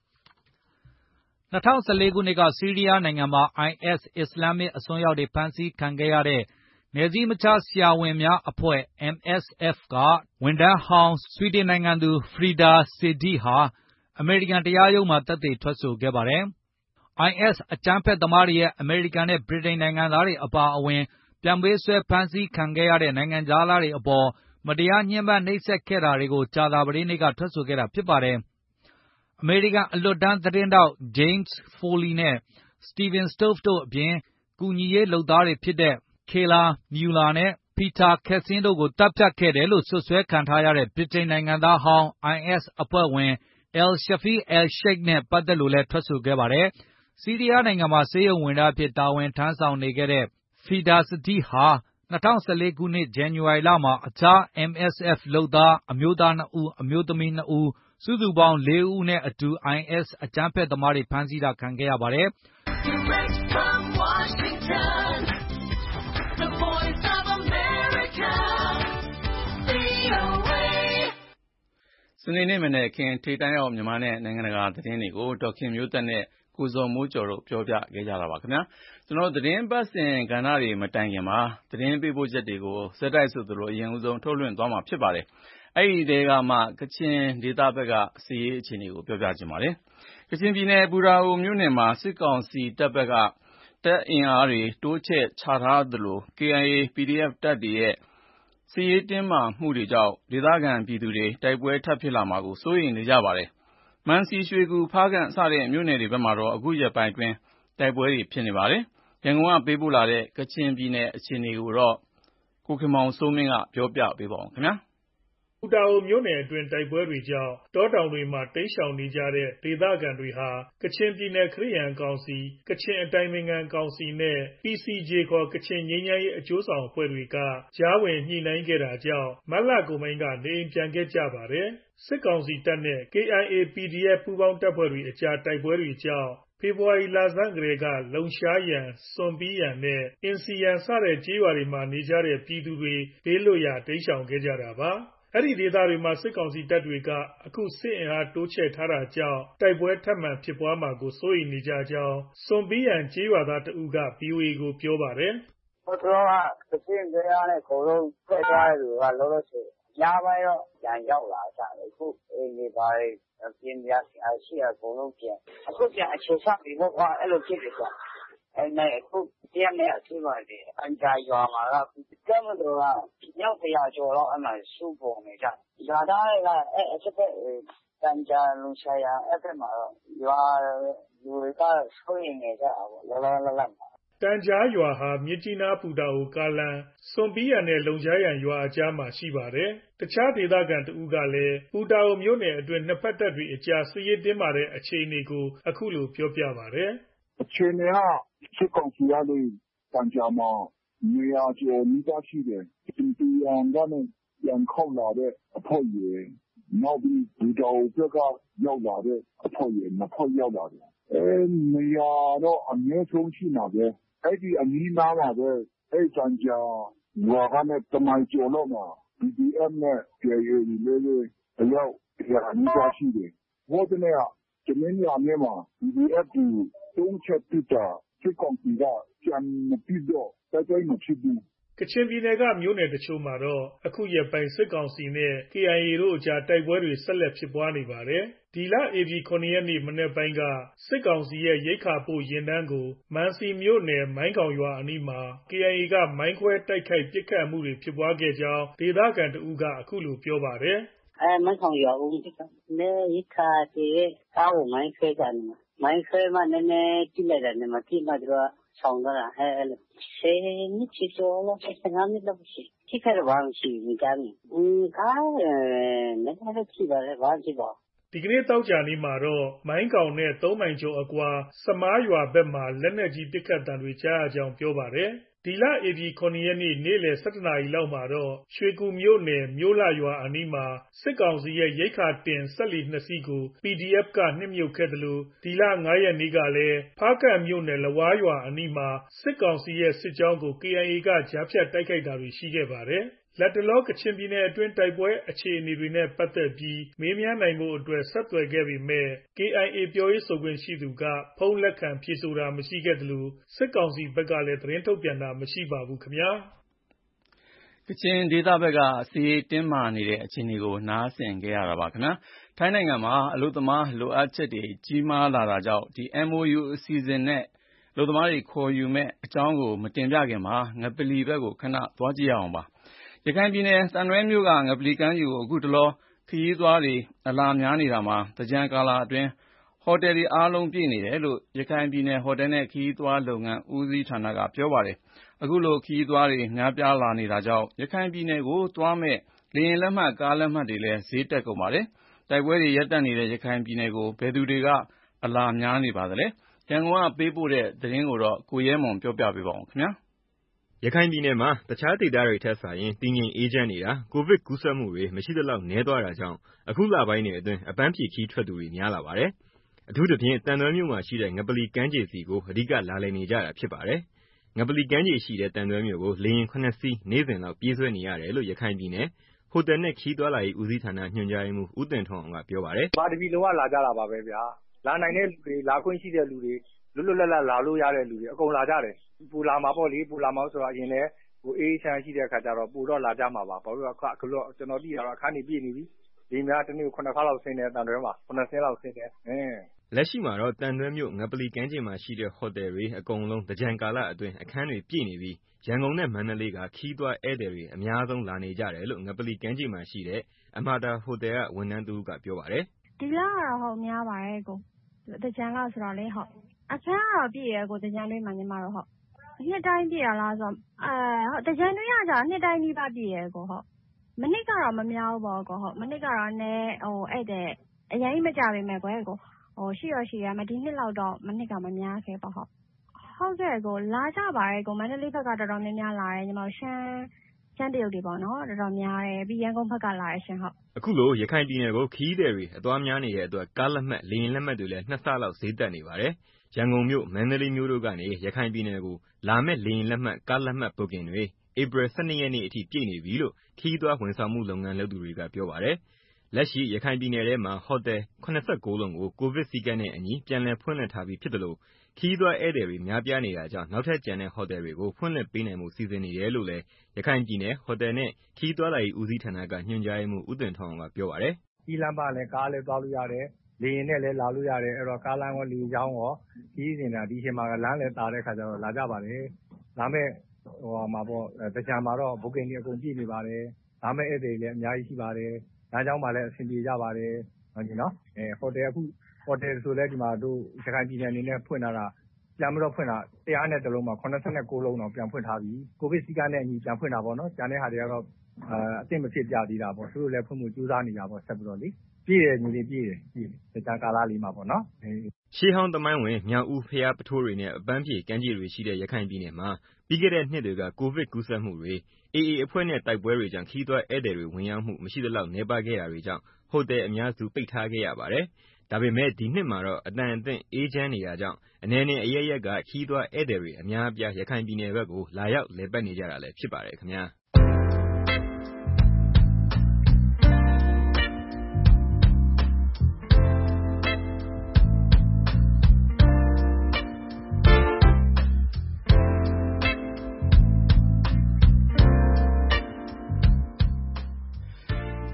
၂၀၁၄ခုနှစ်ကဆီးရီးယားနိုင်ငံမှာ အိုင်အက်စ် အစ္စလာမ်မစ်အစွန်းရောက်တွေဖမ်းဆီးခံခဲ့ရတဲ့နယ်စည်းမခြားဆရာဝန်များအဖွဲ့ M S F ကဝန်ထမ်းဟောင်းဆွီဒင်နိုင်ငံသူဖရီဒါစေဒီဟာအမေရိကန်တရားရုံးမှာသက်သေထွက်ဆိုခဲ့ပါတယ်။ အိုင်အက်စ်အကြမ်းဖက်သမားတွေရဲ့အမေရိကန်နဲ့ဗြိတိန်နိုင်ငံသားတွေအပါအဝင်ပြန်ပေးဆွဲဖမ်းဆီးခံခဲ့ရတဲ့နိုင်ငံခြားသားတွေအပေါ်မတရားညှဉ်းပန်းနှိပ်စက်ခဲ့တာတွေကိုကြာသပတေးနေ့ကထွက်ဆိုခဲ့တာဖြစ်ပါတယ်။အမေရိကန်အလွတ်တန်းသတင်းထောက် James Foley နဲ့ Steven Stove တို့အပြင်ကူညီရေးလုပ်သားတွေဖြစ်တဲ့ Kayla Mueller နဲ့ Peter Katzin တို့ကိုသတ်ဖြတ်ခဲ့တယ်လို့စွပ်စွဲခံထားရတဲ့ဗြိတိန်နိုင်ငံသားဟောင်း အိုင်အက်စ်အဖွဲ့ဝင် Al-Shafee al-Sheikh နဲ့ပတ်သက်လို့လည်းထွက်ဆိုခဲ့ပါတယ်။ဆီးရီးယားနိုင်ငံမှာဆေးရုံဝန်ထမ်းအဖြစ်တာဝန်ထမ်းဆောင်နေခဲ့တဲ့ဖီဒါစဒီဟာ၂၀၁၄ခုနှစ်ဇန်နဝါရီလမှာအခြား M S F လုပ်သားအမျိုးသားနှစ်ဦးအမျိုးသမီးနှစ်ဦးစုစုပေါင်းလေးဦးနဲ့အတူ အိုင်အက်စ်အကြမ်းဖက်သမားတွေဖမ်းဆီးတာခံခဲ့ရပါတယ်။စနေနေ့မနက်ခင်းထိပ်တန်းရောက်မြန်မာနဲ့နိုင်ငံတကာသတင်းတွေကိုဒေါက်ခင်မျိုးသက်နဲ့ကိုဇော်မိုးကျော်တို့ပြောပြခဲ့ကြတာပါခင်ဗျာကျွန်တော်သတင်းပတ်စဉ်ကဏ္ဍတွေမတိုင်ခင်မှာသတင်းပေးပို့ချက်တွေကိုဇက်တိုက်ဆိုသလိုအရင်ဦးဆုံးထုတ်လွှင့်သွားမှာဖြစ်ပါတယ်အဲ့ဒီတဲကမှကချင်ဒေသဘက်ကစီးရေးအခြေအနေကိုပြောပြချင်ပါတယ်ကချင်ပြည်နယ်ပူရာအိုမြို့နယ်မှာစစ်ကောင်စီတပ်ဘက်ကတပ်အင်အားတွေတိုးချဲ့ချထားသလို K I A P D F တပ်တွေရဲ့စစ်ရေးတင်းမာမှုတွေကြောင့်ဒေသခံပြည်သူတွေတိုက်ပွဲထပ်ဖြစ်လာမှာကိုစိုးရိမ်နေကြပါတယ်။မန်စီရွှေကူဖားကန့်စတဲ့မြို့နယ်တွေဘက်မှာတော့အခုရက်ပိုင်းအတွင်းတိုက်ပွဲတွေဖြစ်နေပါတယ်။ရန်ကုန်ကပေးပို့လာတဲ့ကချင်ပြည်နယ်အခြေအနေကိုတော့ကိုခင်မောင်စိုးမင်းကပြောပြပေးပါဦးခင်ဗျာ။ပူတာအိုမြို့နယ်အတွင်းတိုက်ပွဲတွေကြောင့်တောတောင်တွေမှာတိမ်းရှောင်နေကြတဲ့ဒေသခံတွေဟာကချင်ပြည်နယ်ခရစ်ယာန်ကောင်စီကချင်အတိုင်ပင်ခံကောင်စီနဲ့ P C J ခေါ်ကချင်ငြိမ်းချမ်းရေးအကျိုးဆောင်အဖွဲ့တွေကကြားဝင်ညှိနှိုင်းခဲ့တာကြောင့်မတ်လကုန်ပိုင်းကနေအိမ်ပြန်ခဲ့ကြပါတယ်။စစ်ကောင်စီတပ်နဲ့ K I A P D F ပူးပေါင်းတပ်ဖွဲ့တွေအကြားတိုက်ပွဲတွေကြောင့်ဖေဖော်ဝါရီလဆန်းကတည်းကလုံရှားရန်စွန်ပီးရန်နဲ့အင်စီရန်စတဲ့ကျေးရွာတွေမှာနေကြတဲ့ပြည်သူတွေဘေးလွတ်ရာတိမ်းရှောင်ခဲ့ကြတာပါ။အဲ့ဒီဒေသတွေမှာစစ်ကောင်စီတပ်တွေကအခုစစ်အင်အားတိုးချဲ့ထားတာကြောင့်တိုက်ပွဲထပ်မံဖြစ်ပွားမှာကိုစိုးရိမ်နေကြကြောင်းစွန်ပီးရန်ကျေးရွာသားတဦးက V O A ကိုပြောပါတယ်။ဟိုတော့ကတချင်းတရားနဲ့ကိုလုံးဖက်ထားတဲ့လူကလောလောဆယ်ညပိုင်းတော့ပြန်ရောက်လာကြတယ်ခုအေးနေပါပြင်ပြအရှိအကုန်လုံးပြန်အခုပြန်အခြေချပြီးတော့အဲ့လိုဖြစ်တယ်ကွာအဲ့နဲ့အခုတရားနဲ့အထူးပါတယ်အန်ကြာရွာမှာကကမ်းမတော်ကရောက်တရားကျော်တော့အမှစုပုံနေကြရွာသားတွေကအဲ့အချက်ပဲတန်ကြာလုံရှာရအဲ့ဘက်မှာတော့ရွာလူတွေကဆိုရင်နေကြတာပေါ့လောလောလတ်လတ်တန်ကြားရွာဟာမြစ်ကြီးနားပူတာအိုကားလန်စွန်ပီးရန်နဲ့လုံကြားရန်ရွာအကြားမှာရှိပါတယ်။တခြားဒေသခံတဦးကလည်းပူတာအိုမြို့နယ်အတွင်းနှစ်ဖက်တပ်တွေအကြားစစ်ရေးတင်းမာတဲ့အခြေအနေကိုအခုလိုပြောပြပါတယ်။အခြေအနေကစစ်ကောင်စီကနေတန်ကြားမှာနေရာကျော်မိသားရှိတယ်။စွန်ပီးရန်ကနေပြန်ခေါက်လာတဲ့အဖွဲ့ရယ်နောက်ပြီးပူတာအိုဘက်ကရောက်လာတဲ့အဖွဲ့ရယ်နှစ်ဖွဲ့ရောက်လာတယ်။အဲနေရာတော့အနည်းဆုံးရှိမှာပဲအဲ့ဒီအနီးနားမှာပဲအဲ့တန်ကြာရွာကနဲ့တမိုင်ကျော်တော့မှာ P D F နဲ့ K I A တွေလည်းတယောက်တရားအနီးသားရှိတယ်我的呢，今年两年嘛，你要是东车比较，最讲比较讲比较，大家没去度。 ကချင်ပြည်နယ်ကမြို့နယ်တချို့မှာတော့အခုရက်ပိုင်းစစ်ကောင်စီနဲ့ K I A တို့အကြားတိုက်ပွဲတွေဆက်လက်ဖြစ်ပွားနေပါတယ်။ဒီလ ဧပြီ ခုနှစ်ရက်နေ့မနက်ပိုင်းကစစ်ကောင်စီရဲ့ရိက္ခာပို့ယာဉ်တန်းကိုမန်စီမြို့နယ်မိုင်းကောင်ရွာအနီးမှာ K I A ကမိုင်းခွဲတိုက်ခိုက်ပစ်ခတ်မှုတွေဖြစ်ပွားခဲ့ကြောင်းဒေသခံတဦးကအခုလိုပြောပါတယ်။အဲမိုင်းကောင်ရွာဦးဒီကနေ့ရိက္ခာတွေကားကိုမိုင်းခွဲကြတယ်။မိုင်းခွဲမှနည်းနည်းကြည့်လိုက်တယ်မကြည့်မှတော့ဆောင်တော့အဲအဲ့လိုဆယ်နှစ်ချီကျော်လို့ဆယ်ငါးနှစ်လောက်ရှိခိခရဘာမရှိမိကြတယ်။อืมကားနည်းနည်းကြည့်ပါလေဘာကြည့်ပါဒီကနေ့တောက်ကြနေမှာတော့မိုင်းကောင်နဲ့သုံးမိုင်ကျော်အကွာစမားရွာဘက်မှာလက်နက်ကြီးပစ်ခတ်တံတွေကြားရကြောင်းပြောပါတယ်။ဒီလ ဧပြီ ခုနှစ်ရက်နေ့နေ့လယ် ၁၁ နာရီလောက်မှာတော့ရွှေကူမြို့နယ်မြို့လရွာအနီးမှာစစ်ကောင်စီရဲ့ရိက္ခာတင်စက်လှေနှစ်စီးကို P D F ကနှစ်မြုပ်ခဲ့တယ်လို့ဒီလ ၅ ရက်နေ့ကလည်းဖားကန့်မြို့နယ်လဝါးရွာအနီးမှာစစ်ကောင်စီရဲ့စစ်ကြောင်းကို K I A ကကြားဖြတ်တိုက်ခိုက်တာတွေရှိခဲ့ပါတယ်။လက်တလောကချင်ပြည်နယ်အတွင်းတိုက်ပွဲအခြေအနေတွေနဲ့ပတ်သက်ပြီးမေးမြန်းနိုင်ဖို့အတွက်ဆက်သွယ်ခဲ့ပေမဲ့ K I A ပြောရေးဆိုခွင့်ရှိသူကဖုန်းလက်ခံဖြေဆိုတာမရှိခဲ့သလိုစစ်ကောင်စီဘက်ကလည်းသတင်းထုတ်ပြန်တာမရှိပါဘူးခင်ဗျာကချင်ဒေသဘက်ကစီးရေးတင်းမာနေတဲ့အခြေအနေကိုနားဆင်ကြရတာပါခင်ဗျာထိုင်းနိုင်ငံမှာအလို့သမားလိုအပ်ချက်တွေကြီးမားလာတာကြောင့်ဒီ M O U အစီအစဉ်နဲ့လူသမားတွေခေါ်ယူမဲ့အကြောင်းကိုမတင်ပြခင်မှာငပလီဘက်ကိုခဏသွားကြည့်ရအောင်ပါရခိုင်ပြည်နယ်သံတွဲမြို့ကငပလီကမ်းခြေကိုအခုတလောခရီးသွားတွေအလာများနေတာမှာတကြံကာလအတွင်းဟိုတယ်တွေအားလုံးပြည့်နေတယ်လို့ရခိုင်ပြည်နယ်ဟိုတယ်နဲ့ခရီးသွားလုပ်ငန်းဦးစီးဌာနကပြောပါတယ်အခုလိုခရီးသွားတွေများပြားလာနေတာကြောင့်ရခိုင်ပြည်နယ်ကိုသွားမဲ့လေယာဉ်လက်မှတ်ကားလက်မှတ်တွေလည်းဈေးတက်ကုန်ပါတယ်တိုက်ပွဲတွေရပ်တန့်နေတဲ့ရခိုင်ပြည်နယ်ကိုဘယ်သူတွေကအလာများနေပါသလဲရန်ကုန်ကပေးပို့တဲ့သတင်းကိုတော့ကိုရဲမွန်ပြောပြပေးပါဦးခင်ဗျာရခိုင်ပြည်နယ်မှာတခြားဒေသတွေထက်စာရင်တည်ငြိမ်အေးချမ်းနေတာကိုဗစ်ကူးစက်မှုတွေမရှိသလောက်နည်းသွားတာကြောင့်အခုလပိုင်းတွေအတွင်းအပန်းဖြေခီးထွက်သူတွေများလာပါတယ်အထူးသဖြင့်တန်တွဲမြို့မှာရှိတဲ့ငပလီကမ်းခြေစီကိုအဓိကလာလည်နေကြတာဖြစ်ပါတယ်ငပလီကမ်းခြေရှိတဲ့တန်တွဲမြို့ကိုလေယာဉ်ခုနှစ်စီးနေ့စဉ်လောက်ပြေးဆွဲနေရတယ်လို့ရခိုင်ပြည်နယ်ဟိုတယ်နဲ့ခီးသွားလာရေးဦးစီးဌာနညွှန်ကြားရေးမှူးဦးတင်ထွန်းအောင်ကပြောပါတယ်။ဘာတပီလုံးကလာကြတာပါပဲဗျာ။လာနိုင်တဲ့လူတွေလာခွင့်ရှိတဲ့လူတွေလွတ်လွတ်လပ်လပ်လာလို့ရတဲ့လူတွေအကုန်လာကြတယ်။ပူလာမှာပေါ့လေပူလာမှာဆိုတော့အရင်လဲဟိုအေးချမ်းရှိတဲ့အခါကျတော့ပူတော့လာကြမှာပါ။ဘာလို့လဲအခုတော့ကျွန်တော်ကြည့်ရတော့အခန်းကြီးပြည့်နေပြီ။ဒီများတနေ့ခုနှစ်ခါလောက်ဆင်းတယ်တန်တွဲမှာခုနှစ်ဆင်းလောက်ဆင်းတယ်။အင်းလက်ရှိမှာတော့တန်တွဲမြို့ငပလီကမ်းခြေမှာရှိတဲ့ဟိုတယ်တွေအကုန်လုံးတကြံကာလအတွင်းအခန်းတွေပြည့်နေပြီးရန်ကုန်နဲ့မန္တလေးကခီးသွားဧည့်သည်တွေအများဆုံးလာနေကြတယ်လို့ငပလီကမ်းခြေမှာရှိတဲ့အမာတာဟိုတယ်ကဝန်ထမ်းသူကပြောပါတယ်ဒီလကတော့ဟုတ်များပါတယ်ကိုတကြံကဆိုတော့လေဟုတ်အခန်းကတော့ပြည့်ရဲကိုတကြံတွင်းမှာညီမတို့ဟုတ်နှစ်တိုင်းပြည့်ရလားဆိုတော့အဲဟုတ်တကြံတွင်းကကြာနှစ်တိုင်းဒီပါပြည့်ရဲကိုဟုတ်မနစ်ကတော့မများဘူးပေါ့ကိုဟုတ်မနစ်ကတော့နည်းဟိုအဲ့တဲ့အရင်မကြပေမဲ့ကွယ်ကိုဟိုရှိရရှိရမဒီနှစ်လောက်တော့မနစ်ကမများခဲ့ပေါ့ဟုတ်ဟုတ်ကဲ့ကိုလာကြပါရဲ့ကိုမန္တလေးဘက်ကတော်တော်များများလာတယ်ညီမတို့ရှမ်းရှမ်းတရုတ်တွေပေါ့နော်တော်တော်များတယ်ပြီးရန်ကုန်ဘက်ကလာရရှင်ဟုတ်အခုလိုရခိုင်ပြည်နယ်ကိုခီးသည်တွေအသွားများနေတဲ့အတွက်ကားလက်မှတ်လေယာဉ်လက်မှတ်တွေလည်းနှစ်ဆလောက်ဈေးတက်နေပါတယ်ရန်ကုန်မြို့မန္တလေးမြို့တို့ကနေရခိုင်ပြည်နယ်ကိုလာမဲ့လေယာဉ်လက်မှတ်ကားလက်မှတ် booking တွေဧပြီ ၁၂ ရက်နေ့အထိပြည့်နေပြီလို့ခီးသွားဝန်ဆောင်မှုလုပ်ငန်းလုပ်သူတွေကပြောပါတယ်လက်ရှိရခိုင်ပြည်နယ်ထဲမှာဟိုတယ်ခုနှစ်ဆယ့်ကိုးလုံးကိုကိုဗစ်စည်းကမ်းနဲ့အညီပြန်လည်ဖွင့်လှစ်ထားပြီးဖြစ်တယ်လို့ခီးသွားဧည့်သည်တွေများပြားနေတာကြောင့်နောက်ထပ်ကျန်တဲ့ဟိုတယ်တွေကိုဖွင့်လှစ်ပေးနိုင်မှုစီစဉ်နေတယ်လို့လည်းရခိုင်ပြည်နယ်ဟိုတယ်နဲ့ခီးသွားလာရေးဦးစီးဌာနကညွှန်ကြားရေးမှူးဦးတင်ထွန်းအောင်ကပြောပါတယ်။ဒီလမ်းပါလည်းကားလည်းသွားလို့ရတယ်လေယာဉ်နဲ့လည်းလာလို့ရတယ်အဲ့တော့ကားလမ်းရောလေကြောင်းရောကြီးနေတာဒီချိန်မှာလမ်းလည်းတာတဲ့ခါကျတော့လာကြပါတယ်။လာမဲ့ဟိုမှာပေါ့တကြံမှာတော့ booking တွေအကုန်ပြည့်နေပါတယ်။လာမဲ့ဧည့်သည်လည်းအများကြီးရှိပါတယ်။လမ်းကြောင်းမှာလည်းအဆင်ပြေကြပါတယ်ဟုတ်ပြီနော်။အဲဟိုတယ်အခုဟိုတယ်ဆိုလဲဒီမှာတို့ရခိုင်ပြည်နယ်အနေနဲ့ဖွင့်လာတာပြန်ပြီးတော့ဖွင့်တာတရားနဲ့တလုံးမှာခုနှစ်ဆယ့်ကိုးလုံးတော့ပြန်ဖွင့်ထားပြီကိုဗစ်စည်းကမ်းနဲ့အညီပြန်ဖွင့်တာပေါ့နော်ကျန်တဲ့ဟာတွေကတော့အအသိမဖြစ်ကြသေးတာပေါ့သူတို့လည်းဖွင့်မှုကြိုးစားနေတာပေါ့ဆက်ပြီးတော့လေပြည့်တယ်ညီလေးပြည့်တယ်ပြည့်တယ်တခြားကာလလေးမှာပေါ့နော်ရှေးဟောင်းသမိုင်းဝင်မြောက်ဦးဖျားပထိုးတွေနဲ့အပန်းဖြေကမ်းခြေတွေရှိတဲ့ရခိုင်ပြည်နယ်မှာပြီးခဲ့တဲ့နှစ်တွေကကိုဗစ်ကူးစက်မှုတွေအေအေအဖွဲ့နဲ့တိုက်ပွဲတွေကြောင့်ခီးသွွားဧည့်သည်တွေဝင်ရောက်မှုမရှိသလောက်နှဲပါခဲ့တာတွေကြောင့်ဟိုတယ်အများစုပိတ်ထားခဲ့ရပါတယ်ဒါပေမဲ့ဒီနှစ်မှာတော့အတန်အသင့်အေးချမ်းနေတာကြောင့်အနေနဲ့အရရက်ကခီးသွွားဧည့်သည်တွေအများအပြားရခိုင်ပြည်နယ်ဘက်ကိုလာရောက်လည်ပတ်နေကြတာလည်းဖြစ်ပါတယ်ခင်ဗျာ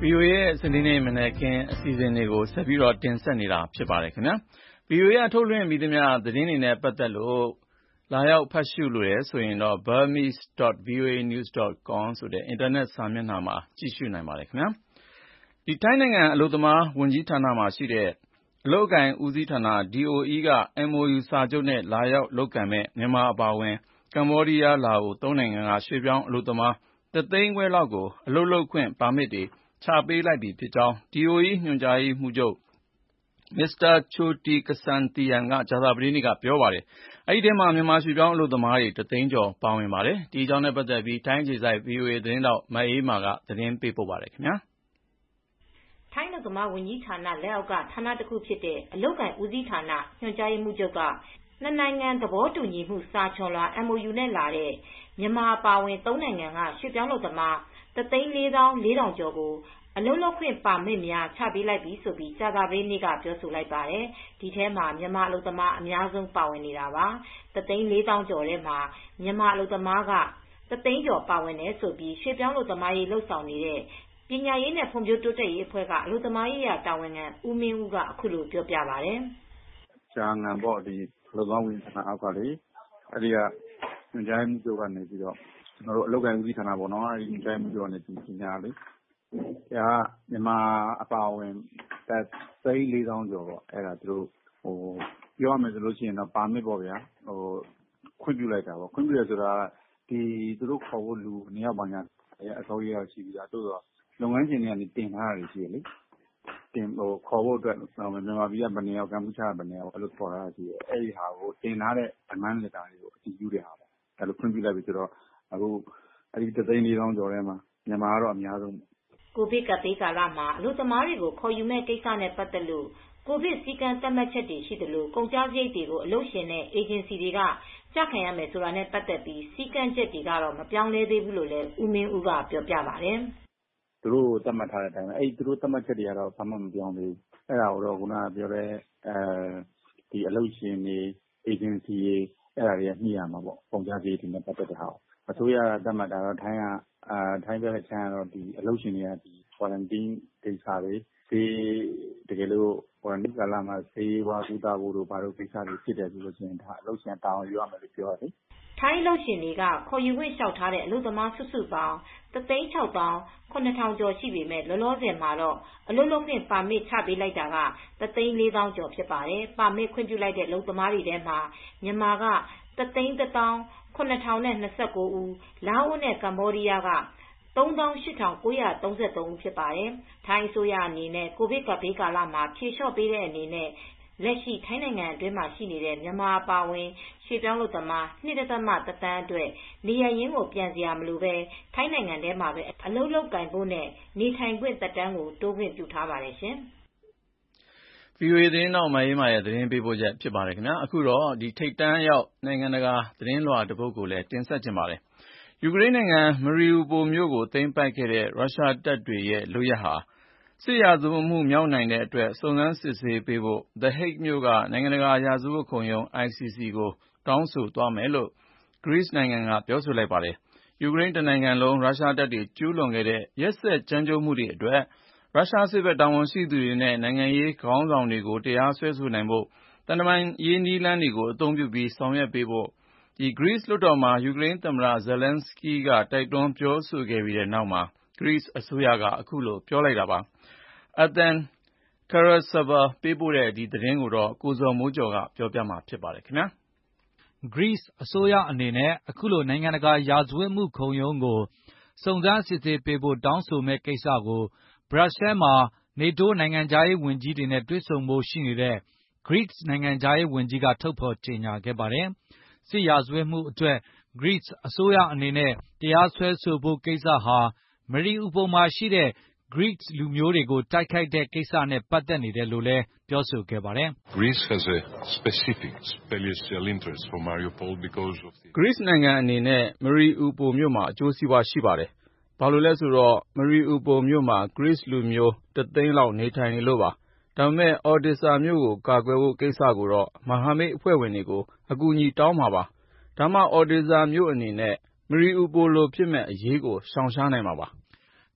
ဗီအိုအေ ရဲ့စနေနေ့မနက်ခင်းအစီအစဉ်တွေကိုဆက်ပြီးတော့တင်ဆက်နေတာဖြစ်ပါတယ်ခင်ဗျာ။ ဗီအိုအေကထုတ်လွှင့်ပြီးသမျှသတင်းတွေနဲ့ပတ်သက်လို့လာရောက်ဖတ်ရှုလို့ရဆိုရင်တော့ burmese dot v o a news dot com ဆိုတဲ့အင်တာနက်စာမျက်နှာမှာကြည့်ရှုနိုင်ပါတယ်ခင်ဗျာ။ဒီထိုင်းနိုင်ငံအလုပ်သမားဝန်ကြီးဌာနမှာရှိတဲ့အလုပ်အကိုင်ဦးစီးဌာန D O E က M O U စာချုပ်နဲ့လာရောက်လုပ်ကိုင်မဲ့မြန်မာအပါအဝင်ကမ္ဘောဒီးယားလာအိုသုံးနိုင်ငံကရွှေ့ပြောင်းအလုပ်သမားတသိန်းခွဲလောက်ကိုအလုပ်လုပ်ခွင့်ပါမစ်တွေချပေးလိုက်ပြီဖြစ်ကြောင်း D O E ညွှန်ကြားရေးမှူးချုပ် မစ္စတာ Choti Kesanthiam ကကြာသပတေးနေ့ကပြောပါတယ်။အဲဒီထဲမှာမြန်မာရွှေ့ပြောင်းအလုပ်သမားတွေတသိန်းကျော်ပါဝင်ပါတယ်။ဒီအကြောင်းနဲ့ပတ်သက်ပြီးထိုင်းအခြေစိုက် V O A သတင်းထောက်မအေးမာကသတင်းပေးပို့ပါတယ်ခင်ဗျာ။ထိုင်းအလုပ်သမားဝန်ကြီးဌာနလက်အောက်ကဌာနတစ်ခုဖြစ်တဲ့အလုပ်ကိုင်ဦးစီးဌာနညွှန်ကြားရေးမှူးချုပ်ကနှစ်နိုင်ငံသဘောတူညီမှုစာချွန်လွှာ M O U နဲ့လာတဲ့မြန်မာအပါအဝင်သုံးနိုင်ငံကရွှေ့ပြောင်းအလုပ်သမားတသိန်းလေးသောင်းလေးထောင်ကျော်ကိုအလုပ်လုပ်ခွင့်ပါမစ်များချပေးလိုက်ပြီဆိုပြီးကြာသပတေးနေ့ကပြောဆိုလိုက်ပါတယ်။ဒီထဲမှာမြန်မာအလုပ်သမားအများဆုံးပါဝင်နေတာပါ။တသိန်းလေးသောင်းကျော်ထဲမှာမြန်မာအလုပ်သမားကတသိန်းကျော်ပါဝင်တယ်ဆိုပြီးရွှေ့ပြောင်းအလုပ်သမားရေးလှုပ်ဆောင်နေတဲ့ပညာရေးနဲ့ဖွံ့ဖြိုးတိုးတက်ရေးအဖွဲ့ကအလုပ်သမားရေးရာတာဝန်ခံဦးမင်းဦးကအခုလိုပြောပြပါတယ်။ကြာငံပေါ့ဒီအလုပ်သမားဝန်ကြီးဌာနအောက်ကလေအဲဒီကညွှန်ကြားရေးမှူးချုပ်ကနေပြီးတော့ကျွန်တော်တို့အလုပ်ကိုင်ဦးစီးဌာနပေါ့နော်အဲဒီညွှန်ကြားရေးမှူးချုပ်ကနေပညာလေးကမြန်မာအပါအဝင်တသိန်းလေးသောင်းကျော်ပေါ့အဲ့ဒါသူတို့ဟိုပြောရမယ်ဆိုလို့ရှိရင်တော့ပါမစ်ပေါ့ဗျာဟိုခွင့်ပြုလိုက်တာပေါ့ခွင့်ပြုရဆိုတာဒီသူတို့ခေါ်ဖို့လူနေရာပါညာအစိုးရရှိပြီးသားတို့တော့လုပ်ငန်းရှင်တွေကနေတင်ထားတာရှိရလေတင်ဟိုခေါ်ဖို့အတွက်မြန်မာပြည်ကဗနေရောကမ္ဘောဒီးယားဗနေရောအဲ့လိုခေါ်ထားတာရှိတယ်အဲ့ဒီဟာကိုတင်ထားတဲ့ demand letter တွေကိုအတည်ပြုတဲ့ဟာပေါ့အဲ့လိုခွင့်ပြုလိုက်ပြီဆိုတော့အခုအဲ့ဒီတသိန်းလေးသောင်းကျော်ထဲမှာမြန်မာကတော့အများဆုံးကိုဗစ်ကပ်ဘေးကာလမှာအလုပ်သမားတွေကိုခေါ်ယူမဲ့ကိစ္စနဲ့ပတ်သက်လို့ကိုဗစ်စည်းကမ်းသတ်မှတ်ချက်တွေရှိသလိုကုန်ကျစရိတ်တွေကိုအလုပ်ရှင်နဲ့အေဂျင်စီတွေကကျခံရမယ်ဆိုတာနဲ့ပတ်သက်ပြီးစည်းကမ်းချက်တွေကတော့မပြောင်းလဲသေးဘူးလို့လည်းဦးမင်းဦးကပြောပြပါတယ်။သူတို့သတ်မှတ်ထားတဲ့အတိုင်းပဲအဲ့သူတို့သတ်မှတ်ချက်တွေကတော့ဘာမှမပြောင်းသေးဘူး။အဲ့ဒါကိုတော့ခုနကပြောတဲ့အဲဒီအလုပ်ရှင်တွေအေဂျင်စီတွေအဲ့ဒါတွေကညှိရမှာပေါ့ကုန်ကျစရိတ်တွေနဲ့ပတ်သက်တဲ့ဟာကိုအစိုးရကသတ်မှတ်တာတော့ထိုင်းကအာထိုင်းဘက်ကချမ်းကတော့ဒီအလုပ်ရှင်တွေကဒီ quarantine ကိစ္စတွေဒီတကယ်လို့ quarantine ကာလမှာဆေးဝါးကုသဖို့တို့ဘာလို့ကိစ္စတွေဖြစ်တယ်ဆိုလို့ရှိရင်ဒါအလုပ်ရှင်တောင်းယူရမယ်လို့ပြောရတယ်ထိုင်းအလုပ်ရှင်တွေကခေါ်ယူခွင့်လျှောက်ထားတဲ့အလုပ်သမားစုစုပေါင်းတသိန်းခြောက်သောင်းခုနှစ်ထောင်ကျော်ရှိပေမဲ့လောလောဆယ်မှာတော့အလုပ်လုပ်ခွင့်ပါမစ်ချပေးလိုက်တာကတသိန်းလေးသောင်းကျော်ဖြစ်ပါတယ်ပါမစ်ခွင့်ပြုလိုက်တဲ့အလုပ်သမားတွေထဲမှာမြန်မာကတသိန်းတစ်သောင်းခုနှစ်ထောင်နဲ့နှစ်ဆယ့်ကိုးဦးလာအိုနဲ့ကမ္ဘောဒီးယားကသုံးသောင်းရှစ်ထောင်ကိုးရာသုံးဆယ့်သုံးဦးဖြစ်ပါတယ်။ထိုင်းအစိုးရအနေနဲ့ကိုဗစ်ကပ်ဘေးကာလမှာဖြေလျှော့ပေးတဲ့အနေနဲ့လက်ရှိထိုင်းနိုင်ငံအတွင်းမှာရှိနေတဲ့မြန်မာအပါအဝင်ရွှေ့ပြောင်းလုပ်သမား နှစ်ဒသမ တစ်သန်းအတွက်နေရရင်းကိုပြန်စရာမလိုပဲထိုင်းနိုင်ငံထဲမှာပဲအလုပ်လုပ်ကိုင်ဖို့နဲ့နေထိုင်ခွင့်သက်တမ်းကိုတိုးခွင့်ပြုထားပါတယ်ရှင်။ V O A သတင်းတော်မအေးမာရဲ့သတင်းပေးပို့ချက်ဖြစ်ပါတယ်ခင်ဗျာအခုတော့ဒီထိတ်တန်းရောက်နိုင်ငံတကာသတင်းလွှာတစ်ပုဒ်ကိုလည်းတင်ဆက်ခြင်းပါတယ်ယူကရိန်းနိုင်ငံမရီအူပိုမြို့ကိုသိမ်းပိုက်ခဲ့တဲ့ရုရှားတပ်တွေရဲ့လုပ်ရပ်ဟာစစ်ရာဇဝတ်မှုမြောက်နိုင်တဲ့အတွက်စုံစမ်းစစ်ဆေးပေးဖို့ The Hague မြို့ကနိုင်ငံတကာရာဇဝတ်ခုံရုံး I C C ကိုတောင်းဆိုသွားမယ်လို့ Greece နိုင်ငံကပြောဆိုလိုက်ပါတယ်။ယူကရိန်းတနိုင်ငံလုံးရုရှားတပ်တွေကျူးလွန်ခဲ့တဲ့ရက်စက်ကြမ်းကြုတ်မှုတွေအတွက်ရုရှားစစ်ဘက်တာဝန်ရှိသူတွေနဲ့နိုင်ငံရေးခေါင်းဆောင်တွေကိုတရားစွဲဆိုနိုင်ဖို့တန်တမာရေးနည်းလမ်းတွေကိုအသုံးပြုပြီးဆောင်ရွက်ပေးဖို့ဒီ Greece လွှတ်တော်မှာယူကရိန်းသမ္မတ Zelensky ကတိုက်တွန်းပြောဆိုခဲ့ပြီးတဲ့နောက်မှာ Greece အစိုးရကအခုလိုပြောလိုက်တာပါ။ Ethan Karasava ပေးပို့တဲ့ဒီသတင်းကိုတော့ကိုဇော်မိုးကျော်ကပြောပြမှာဖြစ်ပါတယ်ခင်ဗျာ။ Greece အစိုးရအနေနဲ့အခုလိုနိုင်ငံတကာရာဇဝတ်မှုခုံရုံးကိုစုံစမ်းစစ်ဆေးပေးဖို့တောင်းဆိုမဲ့ကိစ္စကို Brussels မှာ NATO နိုင်ငံခြားရေးဝန်ကြီးတွေနဲ့တွေ့ဆုံဖို့ရှိနေတဲ့ Greece နိုင်ငံခြားရေးဝန်ကြီးကထုတ်ဖေါ်ကြေညာခဲ့ပါတယ်။စစ်ရာဇဝတ်မှုအတွက် Greece အစိုးရအနေနဲ့တရားစွဲဆိုဖို့ကိစ္စဟာ Mariupol မှာရှိတဲ့ Greece လူမျိုးတွေကိုတိုက်ခိုက်တဲ့ကိစ္စနဲ့ပတ်သက်နေတယ်လို့လည်းပြောဆိုခဲ့ပါတယ်။ Greece has a specific special interest for Mariupol because of the Greece နိုင်ငံအနေနဲ့ Mariupol မြို့မှာအကျိုးစီးပွားရှိပါတယ်။ဘာလို့လဲဆိုတော့ Mariupol မြို့မှာ Greece လူမျိုးတသိန်းလောက်နေထိုင်နေလို့ပါ။ဒါပေမဲ့ Odessa မြို့ကိုကာကွယ်ဖို့ကိစ္စကိုတော့မဟာမိတ်အဖွဲ့ဝင်တွေကိုအကူအညီတောင်းမှာပါ။ဒါမှ Odessa မြို့အနေနဲ့ Mariupol လိုဖြစ်မဲ့အရေးကိုရှောင်ရှားနိုင်မှာပါ။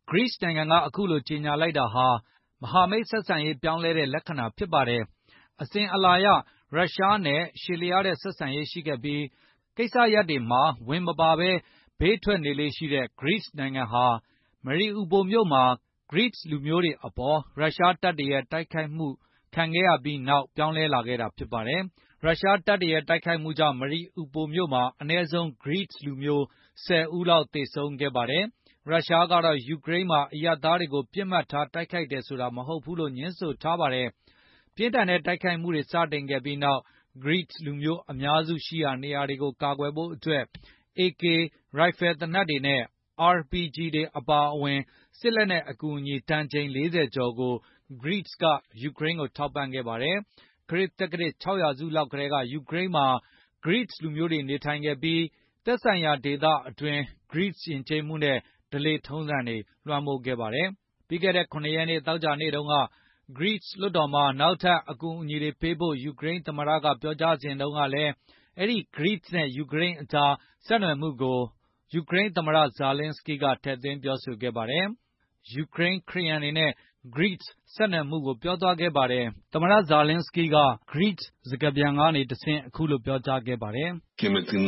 Greece နိုင်ငံကအခုလိုကြေညာလိုက်တာဟာမဟာမိတ်ဆက်ဆံရေးပြောင်းလဲတဲ့လက္ခဏာဖြစ်ပါတယ်။အစဉ်အလာအရရုရှားနဲ့ရှည်လျားတဲ့ဆက်ဆံရေးရှိခဲ့ပြီးကိစ္စရပ်တွေမှာဝင်မပါဘဲဘေးထွက်နေလေရှိတဲ့ Greece နိုင်ငံဟာ Mariupol မြို့မှာ Greece လူမျိုးတွေအပေါ်ရုရှားတပ်တွေရဲ့တိုက်ခိုက်မှုခံခဲ့ရပြီးနောက်ပြောင်းလဲလာခဲ့တာဖြစ်ပါတယ်။ရုရှားတပ်တွေရဲ့တိုက်ခိုက်မှုကြောင့် Mariupol မြို့မှာအနည်းဆုံး Greece လူမျိုးဆယ်ဦးလောက်သေဆုံးခဲ့ပါတယ်။ရုရှားကတော့ယူကရိန်းမှာအရပ်သားတွေကိုပစ်မှတ်ထားတိုက်ခိုက်တယ်ဆိုတာမဟုတ်ဘူးလို့ငြင်းဆိုထားပါတယ်။ပြင်းထန်တဲ့တိုက်ခိုက်မှုတွေစတင်ခဲ့ပြီးနောက် Greece လူမျိုးအများစုရှိရာနေရာတွေကိုကာကွယ်ဖို့အတွက် A K ရိုင်ဖယ်သေနတ်တွေနဲ့ R P G တွေအပါအဝင်စစ်လက်နက်အကူအညီတန်ချိန်လေးဆယ်ကျော်ကို Greece ကယူကရိန်းကိုထောက်ပံ့ခဲ့ပါတယ်။ခရစ်သက္ကရာဇ်ခြောက်ရာစုလောက်ကတည်းကယူကရိန်းမှာ Greece လူမျိုးတွေနေထိုင်ခဲ့ပြီးသက်ဆိုင်ရာဒေသအတွင်း Greece ယဉ်ကျေးမှုနဲ့ဓလေ့ထုံးစံတွေလွှမ်းမိုးခဲ့ပါတယ်။ပြီးခဲ့တဲ့ခုနှစ်ရက်နေ့သောကြာနေ့တုန်းက Greece လွှတ်တော်မှာနောက်ထပ်အကူအညီတွေပေးဖို့ယူကရိန်းသမ္မတကပြောကြားစဉ်တုန်းကလည်းအဲဒီ Greece နဲ့ယူကရိန်းအကြားဆက်နွယ်မှုကိုယူကရိန်းသမ္မတဇာလင်းစကီးကထည့်သွင်းပြောဆိုခဲ့ပါတယ်။ယူကရိန်းခရစ်ယာန်တွေနဲ့ Greece ဆက်နွယ်မှုကိုပြောသွားခဲ့ပါတယ်။သမ္မတဇာလင်းစကီးက Greece စကားပြန်ကနေတဆင့်အခုလိုပြောကြားခဲ့ပါတယ်။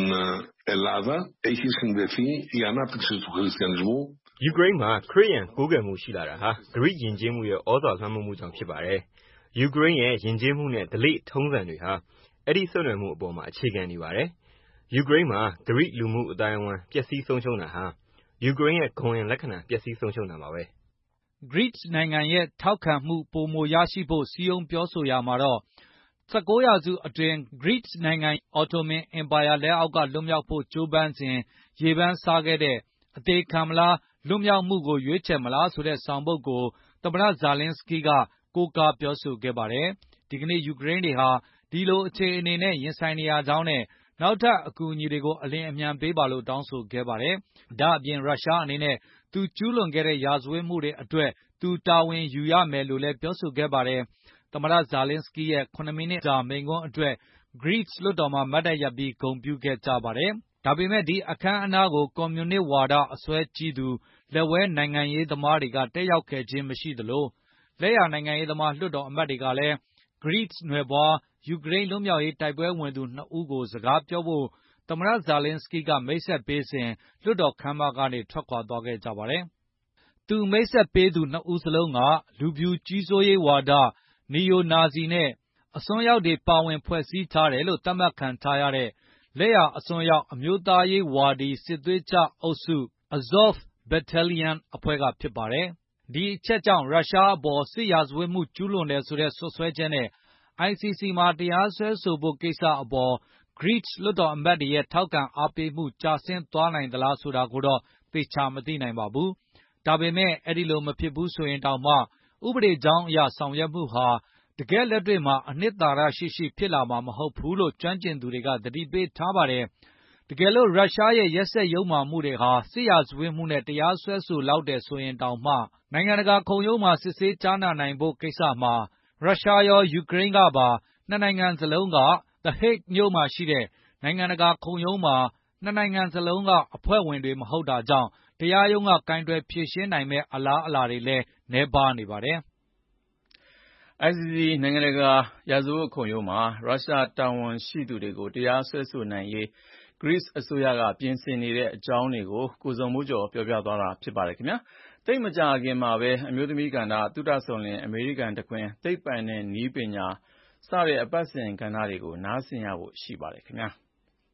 Ελλάδα έχει συνδεθεί η ανάπτυξη του χριστιανισμού ယူကရိန်းမှာခရစ်ယာန်ကိုးကွယ်မှုရှိလာတာဟာ Greek ယဉ်ကျေးမှုရဲ့ဩဇာလွှမ်းမိုးမှုကြောင့်ဖြစ်ပါတယ်။ယူကရိန်းရဲ့ယဉ်ကျေးမှုနဲ့ဓလေ့ထုံးစံတွေဟာအဲ့ဒီဆက်နွယ်မှုအပေါ်မှာအခြေခံနေပါတယ်။ယူကရိန်းမှာ Greek လူမှုအတိုင်းအဝန်းပျက်စီးဆုံးရှုံးတာဟာယူကရိန်းရဲ့ဂုဏ်ဝင်လက္ခဏာပျက်စီးဆုံးရှုံးတာပါပဲ။ Greece နိုင်ငံရဲ့ထောက်ခံမှုပိုမိုရရှိဖို့စည်းရုံးပြောဆိုရာမှာတော့ဆယ့်ကိုးရာစုအတွင်း Greece နိုင်ငံအော်တိုမန်အင်ပါယာလက်အောက်ကလွတ်မြောက်ဖို့ကြိုးပမ်းစဉ်ရေပန်းစားခဲ့တဲ့အသေခံမလားလွတ်မြောက်မှုကိုရွေးချယ်မလားဆိုတဲ့ဆောင်ပုဒ်ကိုသမ္မတဇာလင်းစကီးကကိုးကားပြောဆိုခဲ့ပါတယ်။ဒီကနေ့ယူကရိန်းတွေဟာဒီလိုအခြေအနေနဲ့ရင်ဆိုင်နေရကြောင်းနဲ့နောက်ထပ်အကူအညီတွေကိုအလင်းအမြန်ပေးပါလို့တောင်းဆိုခဲ့ပါတယ်။ဒါ့အပြင်ရုရှားအနေနဲ့သူကျူးလွန်ခဲ့တဲ့ရာဇဝတ်မှုတွေအတွက်သူတာဝန်ယူရမယ်လို့လည်းပြောဆိုခဲ့ပါတယ်။သမ္မတဇာလင်းစကီးရဲ့ခုနစ်မိနစ်ကြာမိန့်ခွန်းအတွက် Greece လွှတ်တော်မှာမတ်တပ်ရပ်ပြီးဂုဏ်ပြုခဲ့ကြပါတယ်။ဒါပေမဲ့ဒီအခမ်းအနားကိုကွန်မြူနစ်ဝါဒအစွဲကြီးသူလက်ဝဲနိုင်ငံရေးသမားတွေကတက်ရောက်ခဲ့ခြင်းမရှိသလိုလက်ယာနိုင်ငံရေးသမားလွှတ်တော်အမတ်တွေကလည်း Greece နွယ်ဖွားယူကရိန်းလွတ်မြောက်ရေးတိုက်ပွဲဝင်သူနှစ်ဦးကိုစကားပြောဖို့သမ္မတဇာလင်းစကီးကမိတ်ဆက်ပေးစဉ်လွှတ်တော်ခန်းမကနေထွက်ခွာသွားခဲ့ကြပါတယ်။သူမိတ်ဆက်ပေးသူနှစ်ဦးစလုံးကလူဖြူကြီးစိုးရေးဝါဒနီယိုနာဇီနဲ့အစွန်းရောက်တွေပါဝင်ဖွဲ့စည်းထားတယ်လို့သတ်မှတ်ခံထားရတဲ့လက်ယာအစွန်းရောက်အမျိုးသားရေးဝါဒီစစ်သွေးကြွအုပ်စု Azov Battalion အဖွဲ့ကဖြစ်ပါတယ်။ဒီအချက်ကြောင့်ရုရှားအပေါ်စစ်ရာဇဝတ်မှုကျူးလွန်တယ်ဆိုတဲ့စွပ်စွဲချက်နဲ့ I C C မှာတရားစွဲဆိုဖို့ကိစ္စအပေါ် Greece လွှတ်တော်အမတ်တွေရဲ့ထောက်ခံအားပေးမှုကျဆင်းသွားနိုင်သလားဆိုတာကိုတော့သေချာမသိနိုင်ပါဘူး။ဒါပေမဲ့အဲဒီလိုမဖြစ်ဘူးဆိုရင်တောင်မှဥပဒေကြောင်းအရဆောင်ရွက်မှုဟာတကယ်လက်တွေ့မှာအနှစ်သာရရှိရှိဖြစ်လာမှာမဟုတ်ဘူးလို့ကျွမ်းကျင်သူတွေကသတိပေးထားပါတယ်။တကယ်လို့ရုရှားရဲ့ရက်စက်ယုတ်မာမှုတွေဟာစစ်ရာဇဝတ်မှုနဲ့တရားစွဲဆိုလောက်တယ်ဆိုရင်တောင်မှနိုင်ငံတကာခုံရုံးမှာစစ်ဆေးကြားနာနိုင်ဖို့ကိစ္စမှာရုရှားရောယူကရိန်းကပါနှစ်နိုင်ငံစလုံးက The Hague မြို့မှာရှိတဲ့နိုင်ငံတကာခုံရုံးမှာနှစ်နိုင်ငံစလုံးကအဖွဲ့ဝင်တွေမဟုတ်တာကြောင့်တရားရုံးကကိုင်တွယ်ဖြေရှင်းနိုင်မဲ့အလားအလာတွေလည်းနည်းပါးနေပါတယ်။ I C C နိုင်ငံတကာရာဇဝတ်ခုံရုံးမှာရုရှားတာဝန်ရှိသူတွေကိုတရားစွဲဆိုနိုင်ရေး Greece အစိုးရကပြင်ဆင်နေတဲ့အကြောင်းတွေကိုကိုဇော်မိုးကျော်ပြောပြသွားတာဖြစ်ပါတယ်ခင်ဗျာ။သိပ်မကြာခင်မှာပဲအမျိုးသမီးကဏ္ဍသုတဆုံလင်အမေရိကန်တခွင်သိပ္ပံနဲ့နည်းပညာစတဲ့အပတ်စဉ်ကဏ္ဍတွေကိုနားဆင်ရဖို့ရှိပါတယ်ခင်ဗျာ။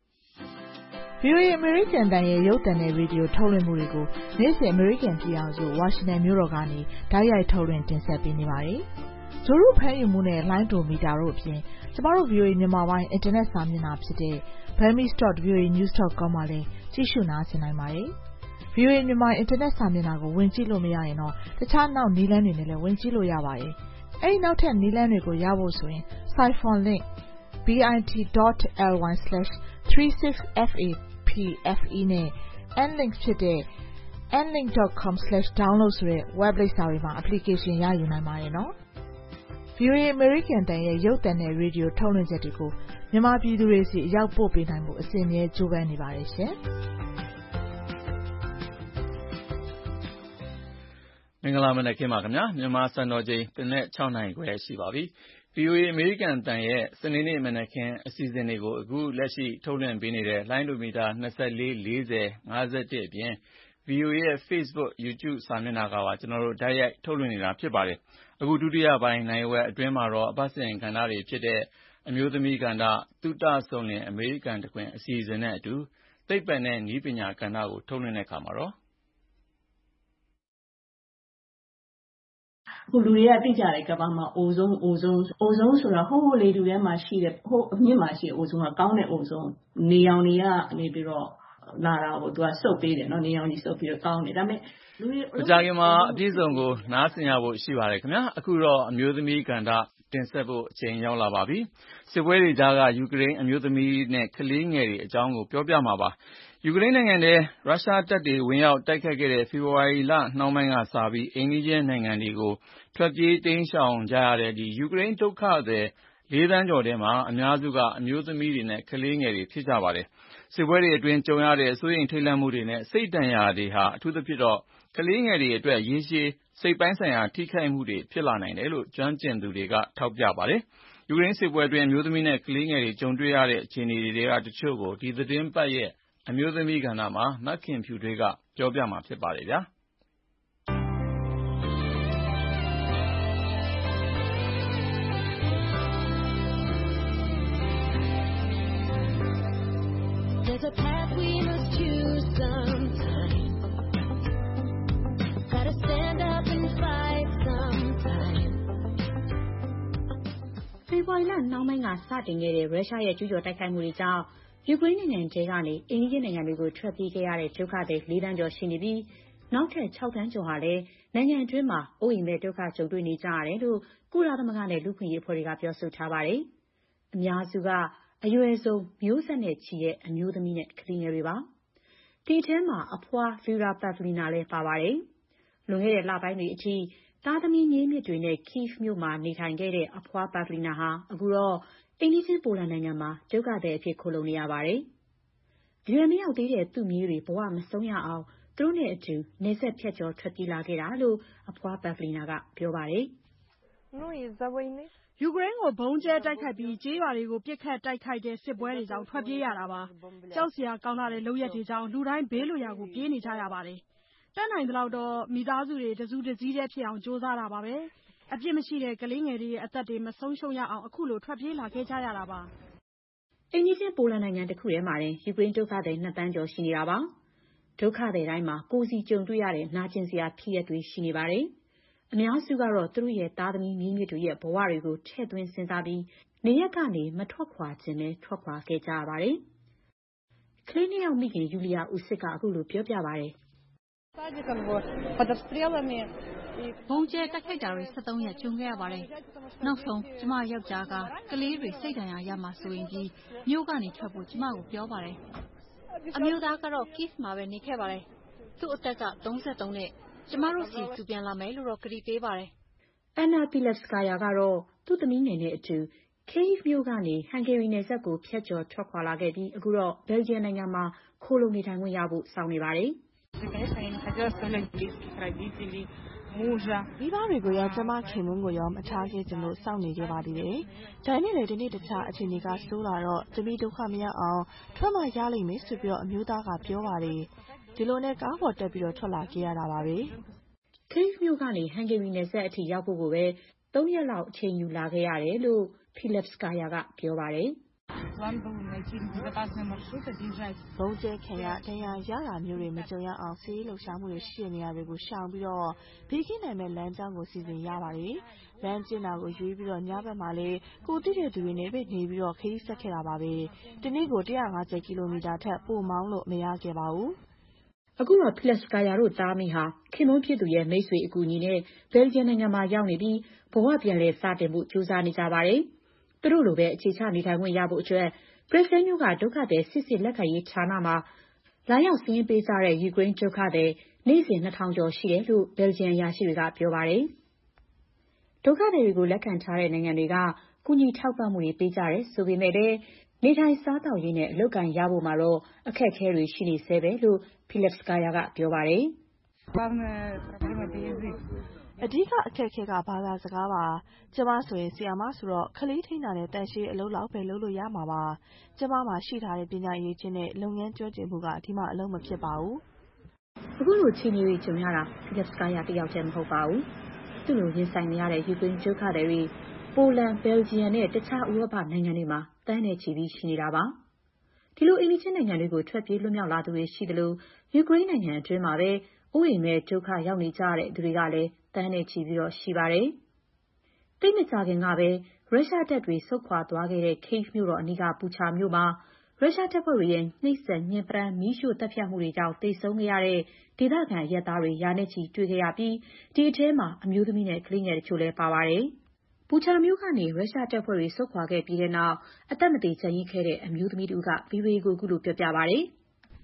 V O A အမေရိကန်အသံရဲ့ရုပ်သံနဲ့ရေဒီယိုထုတ်လွှင့်မှုတွေကိုနေ့စဉ်အမေရိကန်ပြည်ထောင်စုဝါရှင်တန်မြို့တော်ကနေတိုက်ရိုက်ထုတ်လွှင့်တင်ဆက်ပေးနေပါတယ်။ဂျိုရုဖမ်းယူမှုနဲ့လိုင်းဒိုမီတာတို့အပြင်ကျမတို့ V O A မြန်မာပိုင်းအင်တာနက်စာမျက်နှာဖြစ်တဲ့ burmese dot v o a news dot com မှာလည်းကြည့်ရှုနားဆင်နိုင်ပါတယ်။ V O A မြန်မာအင်တာနက်စာမျက်နှာကိုဝင်ကြည့်လို့မရရင်တော့တခြားနောက်နည်းလမ်းတွေနဲ့လည်းဝင်ကြည့်လို့ရပါတယ်။အဲဒီနောက်ထပ်နည်းလမ်းတွေကိုရဖို့ဆိုရင် Siphon link bit dot ly slash three six f a p f e နဲ့ nlink ဖြစ်တဲ့ n link dot com slash download ဆိုတဲ့ web လိပ်စာတွေမှာ application ရယူနိုင်ပါတယ်နော်။ V O A အမေရိကန်အသံရဲ့ရုပ်သံနဲ့ရေဒီယိုထုတ်လွှင့်ချက်တွေကိုမြန်မာပြည်သူတွေစီအရောက်ပို့ပေးနိုင်မှုအစဉ်အမြဲကြိုးပမ်းနေပါတယ်ရှင်။မင်္ဂလာမနက်ခင်းပါခင်ဗျာမြန်မာစံတော်ချိန်တနက်၆နာရီခွဲရှိပါပြီ ဗွီအိုအေ အမေရိကန်တန်ရဲ့စနေနေ့မနက်ခင်းအစီအစဉ်တွေကိုအခုလက်ရှိထုတ်လွှင့်ပေးနေတဲ့လိုင်းဒိုမီတာ၂၄ ၄၀ ၅၁အပြင် ဗွီအိုအေရဲ့ Facebook YouTube စာမျက်နှာကပါကျွန်တော်တို့ဓာတ်ရိုက်ထုတ်လွှင့်နေတာဖြစ်ပါတယ်အခုဒုတိယပိုင်းနိုင်ဝက်အတွင်းမှာတော့အပတ်စဉ်ကဏ္ဍတွေဖြစ်တဲ့အမျိုးသမီးကဏ္ဍသုတဆုံလင်အမေရိကန်တခွင်အစီအစဉ်နဲ့အတူသိပ္ပံနဲ့နည်းပညာကဏ္ဍကိုထုတ်လွှင့်တဲ့အခါမှာတော့ခုလူတွေကသိကြတယ်ကမ္ဘာမှာအိုဇုံအိုဇုံအိုဇုံဆိုတာဟိုးလေတူထဲမှာရှိတဲ့ဟိုးအမြင့်မှာရှိတဲ့အိုဇုံကကောင်းတဲ့အိုဇုံနေရောင်တွေကနေပြီးတော့လာတာကိုသူကစုပ်ပေးတယ်နော်နေရောင်ကြီးစုပ်ပြီးတော့ကောင်းတယ်ဒါပေမဲ့လူတွေမကြခင်မှာအပြည့်စုံကိုနားဆင်ရဖို့ရှိပါတယ်ခင်ဗျာအခုတော့အမျိုးသမီးကဏ္ဍတင်ဆက်ဖို့အချိန်ရောက်လာပါပြီစစ်ပွဲတွေကြားကယူကရိန်းအမျိုးသမီးနဲ့ကလေးငယ်တွေအကြောင်းကိုပြောပြမှာပါယူကရိန်းနိုင်ငံထဲရုရှားတပ်တွေဝင်ရောက်တိုက်ခတ်ခဲ့တဲ့ဖေဖော်ဝါရီလနှောင်းပိုင်းကစပြီးအိမ်နီးချင်းနိုင်ငံတွေကိုထွက်ပြေးတိမ်းရှောင်ကြရတဲ့ဒီယူကရိန်းဒုက္ခသည်လေးသန်းကျော်ထဲမှာအများစုကအမျိုးသမီးတွေနဲ့ကလေးငယ်တွေဖြစ်ကြပါတယ်စစ်ပွဲတွေအတွင်းကြုံရတဲ့စိုးရိမ်ထိတ်လန့်မှုတွေနဲ့စိတ်ဒဏ်ရာတွေဟာအထူးသဖြင့်တော့ကလေးငယ်တွေအတွက်ရေရှည်စိတ်ပိုင်းဆိုင်ရာထိခိုက်မှုတွေဖြစ်လာနိုင်တယ်လို့ကျွမ်းကျင်သူတွေကထောက်ပြပါတယ်ယူကရိန်းစစ်ပွဲအတွင်းအမျိုးသမီးနဲ့ကလေးငယ်တွေကြုံတွေ့ရတဲ့အခြေအနေတွေကတချို့ကိုဒီသတင်းပတ်ရဲ့အမျိုးသမီးကဏ္ဍမှာမခင်ဖြူထွေးကပြောပြမှာဖြစ်ပါတယ်ဗျာ There's a path we must choose sometime. Gotta stand up and fight sometime. ဖေဖော်ဝါရီလနှောင်းပိုင်းကစတင်ခဲ့တဲ့ရုရှားရဲ့ကျူးကျော်တိုက်ခိုက်မှုတွေကြောင့်ယူကရိန်းနိုင်ငံထဲကနေအိမ်နီးချင်းနိုင်ငံတွေကိုထွက်ပြေးခဲ့ရတဲ့ဒုက္ခသည်လေးသန်းကျော်ရှိနေပြီးနောက်ထပ်၆သန်းကျော်ဟာလည်းနိုင်ငံအတွင်းမှာအိုးအိမ်မဲ့ဒုက္ခကြုံတွေ့နေကြရတယ်လို့ကုလသမဂ္ဂနဲ့လူ့အခွင့်အရေးအဖွဲ့တွေကပြောဆိုထားပါတယ်။အများစုကအရွယ်ဆုံးမျိုးဆက်နဲ့ချီတဲ့အမျိုးသမီးနဲ့ကလေးငယ်တွေပါ။ဒီထဲမှာအဖွား Vera Pavlina လည်းပါပါတယ်။လွန်ခဲ့တဲ့လပိုင်းတွေအထိသားသမီးမြေးမြစ်တွေနဲ့ Kyiv မြို့မှာနေထိုင်ခဲ့တဲ့အဖွား Pavlina ဟာအခုတော့အိမ်နီးချင်းပိုလန်နိုင်ငံမှာဒုက္ခသည်အဖြစ်ခိုလှုံနေရပါတယ်။အရွယ်မရောက်သေးတဲ့သူ့မြေးတွေဘဝမဆုံးရအောင်သူတို့နဲ့အတူနေဆက်ဖြတ်ကျော်ထွက်ပြေးလာခဲ့တာလို့အဖွား Pavlina ကပြောပါတယ်။ယူကရိန်းကိုဘုံကျဲတိုက်ခိုက်ပြီးကျေးရွာတွေကိုပြစ်ခတ်တိုက်ခိုက်တဲ့စစ်ပွဲတွေကြောင့်ထွက်ပြေးရတာပါ။ကြောက်စရာကောင်းတဲ့လုပ်ရက်တွေကြောင့်လူတိုင်းဘေးလွတ်ရာကိုပြေးနေကြရပါတယ်။တတ်နိုင်သလောက်တော့မိသားစုတွေတစုတစည်းတည်းဖြစ်အောင်ကြိုးစားတာပါပဲ။အပြစ်မရှိတဲ့ကလေးငယ်တွေရဲ့အသက်တွေမဆုံးရှုံးရအောင်အခုလိုထွက်ပြေးလာခဲ့ကြရတာပါ။အိမ်နီးချင်းပိုလန်နိုင်ငံတစ်ခုထဲမှာတင်ယူကရိန်းဒုက္ခသည်နှစ်သန်းကျော်ရှိနေတာပါ။ဒုက္ခသည်တိုင်းမှာကိုယ်စီကြုံတွေ့ရတဲ့နာကျင်စရာဖြစ်ရပ်တွေရှိနေပါတယ်။အများစုကတော့သူတို့ရဲ့သားသမီးမြေးမြစ်တွေရဲ့ဘဝတွေကိုထည့်သွင်းစဉ်းစားပြီးနေရက်ကနေမထွက်ခွာခြင်းနဲ့ထွက်ခွာခဲ့ကြရပါတယ်။ကလေးနှစ်ယောက်မိခင်ယူလီယာဦးစစ်ကအခုလိုပြောပြပါတယ်။ဘုံကျဲတိုက်ခိုက်တာတွေ၁၃ရက်ကျုံခဲ့ရပါတယ်။နောက်ဆုံးကျမယောက်ျားကကလေးတွေစိတ်ဒဏ်ရာရမှာဆိုရင်ပြီးမြို့ကနေထွက်ဖို့ကျမကိုပြောပါတယ်။အမျိုးသားကတော့ Kyiv မှာပဲနေခဲ့ပါတယ်။သူ့အသက်က၃၃နဲ့ကျမတို့စီသူပြန်လာမယ်လို့တော့ကတိပေးပါတယ်။ Anna Pilavskaya ကတော့သူ့သမီးငယ်နဲ့အတူ Kyiv မြို့ကနေဟန်ဂေရီနယ်စပ်ကိုဖြတ်ကျော်ထွက်ခွာလာခဲ့ပြီးအခုတော့ဘယ်လ်ဂျီယံနိုင်ငံမှာခိုးလုံနေထိုင်ခွင့်ရဖို့စောင့်နေပါတယ်။မိဘတွေကိုရောကျမခင်မွန်းကိုရောမထားခဲ့ကြလို့စောင့်နေခဲ့ပါသေးတယ်။ဒါနဲ့လည်းဒီနေ့တခြားအခြေအနေကဆိုးလာတော့တမီးဒုက္ခမရောက်အောင်ထွက်မှရလိမ့်မယ်ဆိုပြီးတော့အမျိုးသားကပြောပါတယ်။ဒီလိုနဲ့ကားပေါ်တက်ပြီးတော့ထွက်လာခဲ့ရတာပါပဲ။ Kyiv မြို့ကနေဟန်ဂေရီနယ်စပ်အထိရောက်ဖို့ကိုပဲသုံးရက်လောက်အချိန်ယူလာခဲ့ရတယ်လို့ Pilavskaya ကပြောပါတယ်။ဘုံကျဲခံရဒဏ်ရာရတာမျိုးတွေမကြုံရအောင်ဆေးလှုပ်ရှားမှုတွေရှိတဲ့နေရာတွေကိုရှောင်ပြီးတော့ဘေးကင်းနိုင်မဲ့လမ်းကြောင်းကိုစီစဉ်ရပါတယ်။လမ်းကျဉ်တာကိုရွေးပြီးတော့ညဘက်မှာလေကိုတိတဲ့သူတွေနဲ့ပဲနေပြီးတော့ခရီးဆက်ခဲ့တာပါပဲ။ဒီနေ့ကို၁၅၀ကီလိုမီတာထက်ပိုမောင်းလို့မရခဲ့ပါဘူး။အခုတော့ Pilavskaya တို့သားမိဟာခင်မွန်းဖြစ်သူရဲ့မိတ်ဆွေအကူအညီနဲ့ဘယ်လ်ဂျီယံနိုင်ငံမှာရောက်နေပြီးဘဝပြန်လည်စတင်ဖို့ကြိုးစားနေကြပါတယ်။သူတို့လိုပဲအခြေချနေထိုင်ခွင့်ရဖို့အတွက်ဘရက်ဆဲမြို့ကဒုက္ခသည်စစ်စစ်လက်ခံရေးဌာနမှာလာရောက်စာရင်းပေးကြတဲ့ယူကရိန်းဒုက္ခသည်နေ့စဉ်နှစ်ထောင်ကျော်ရှိတယ်လို့ဘယ်လ်ဂျီယံအရာရှိတွေကပြောပါတယ်။ဒုက္ခသည်တွေကိုလက်ခံထားတဲ့နိုင်ငံတွေကကူညီထောက်ပံ့မှုတွေပေးကြတယ်ဆိုပေမဲ့လည်းနေထိုင်စားသောက်ရေးနဲ့အလုပ်အကိုင်ရဖို့မှာတော့အခက်အခဲတွေရှိနေဆဲပဲလို့ Pilavskaya ကပြောပါတယ်။အဓိကအခက်အခဲကဘာသာစကားပါကျမဆိုရင်ဆီယာမဆိုတော့ကလေးထိန်းတာနဲ့တန်ရှင်းအလုပ်လောက်ပဲလုပ်လို့ရမှာပါကျမမှာရှိထားတဲ့ပညာရေးချင်းနဲ့လုပ်ငန်းကျွမ်းကျင်မှုကဒီမှာအလုံးမဖြစ်ပါဘူးအခုလိုချင်းတွေကြုံရတာကက်စကားရတယောက်တည်းမဟုတ်ပါဘူးသူ့လိုရင်ဆိုင်နေရတဲ့ယူကရိန်းဒုက္ခတွေပိုလန်ဘယ်လ်ဂျီယံနဲ့တခြားဥရောပနိုင်ငံတွေမှာတန်းနဲ့ချီပြီးရှိနေတာပါဒီလိုအိမ်နီးချင်းနိုင်ငံတွေကိုထွက်ပြေးလွတ်မြောက်လာသူတွေရှိသလိုယူကရိန်းနိုင်ငံအတွင်းမှာပဲအိုးအိမ်မဲ့ဒုက္ခရောက်နေကြတဲ့သူတွေကလည်းတန်းနဲ့ချီပြီးတော့ရှိပါတယ်။တိတ်မကြခင်ကပဲရုရှားတပ်တွေဆုတ်ခွာသွားခဲ့တဲ့ Kyiv မြို့တော်အနီးကပူချာမြို့မှာရုရှားတပ်ဖွဲ့တွေရဲ့နှိပ်စက်ညှဉ်းပန်းမီးရှို့တပ်ဖြတ်မှုတွေကြောင့်သေဆုံးခဲ့ရတဲ့ဒေသခံအရပ်သားတွေရာနဲ့ချီတွေ့ခဲ့ရပြီးဒီအထဲမှာအမျိုးသမီးနဲ့ကလေးငယ်တချို့လည်းပါပါတယ်။ပူချာမြို့ကနေရုရှားတပ်ဖွဲ့တွေဆုတ်ခွာခဲ့ပြီးတဲ့နောက်အသက်မသေကျန်ရစ်ခဲ့တဲ့အမျိုးသမီးတူက ဗွီအိုအေ ကိုအခုလိုပြောပြပါတယ်။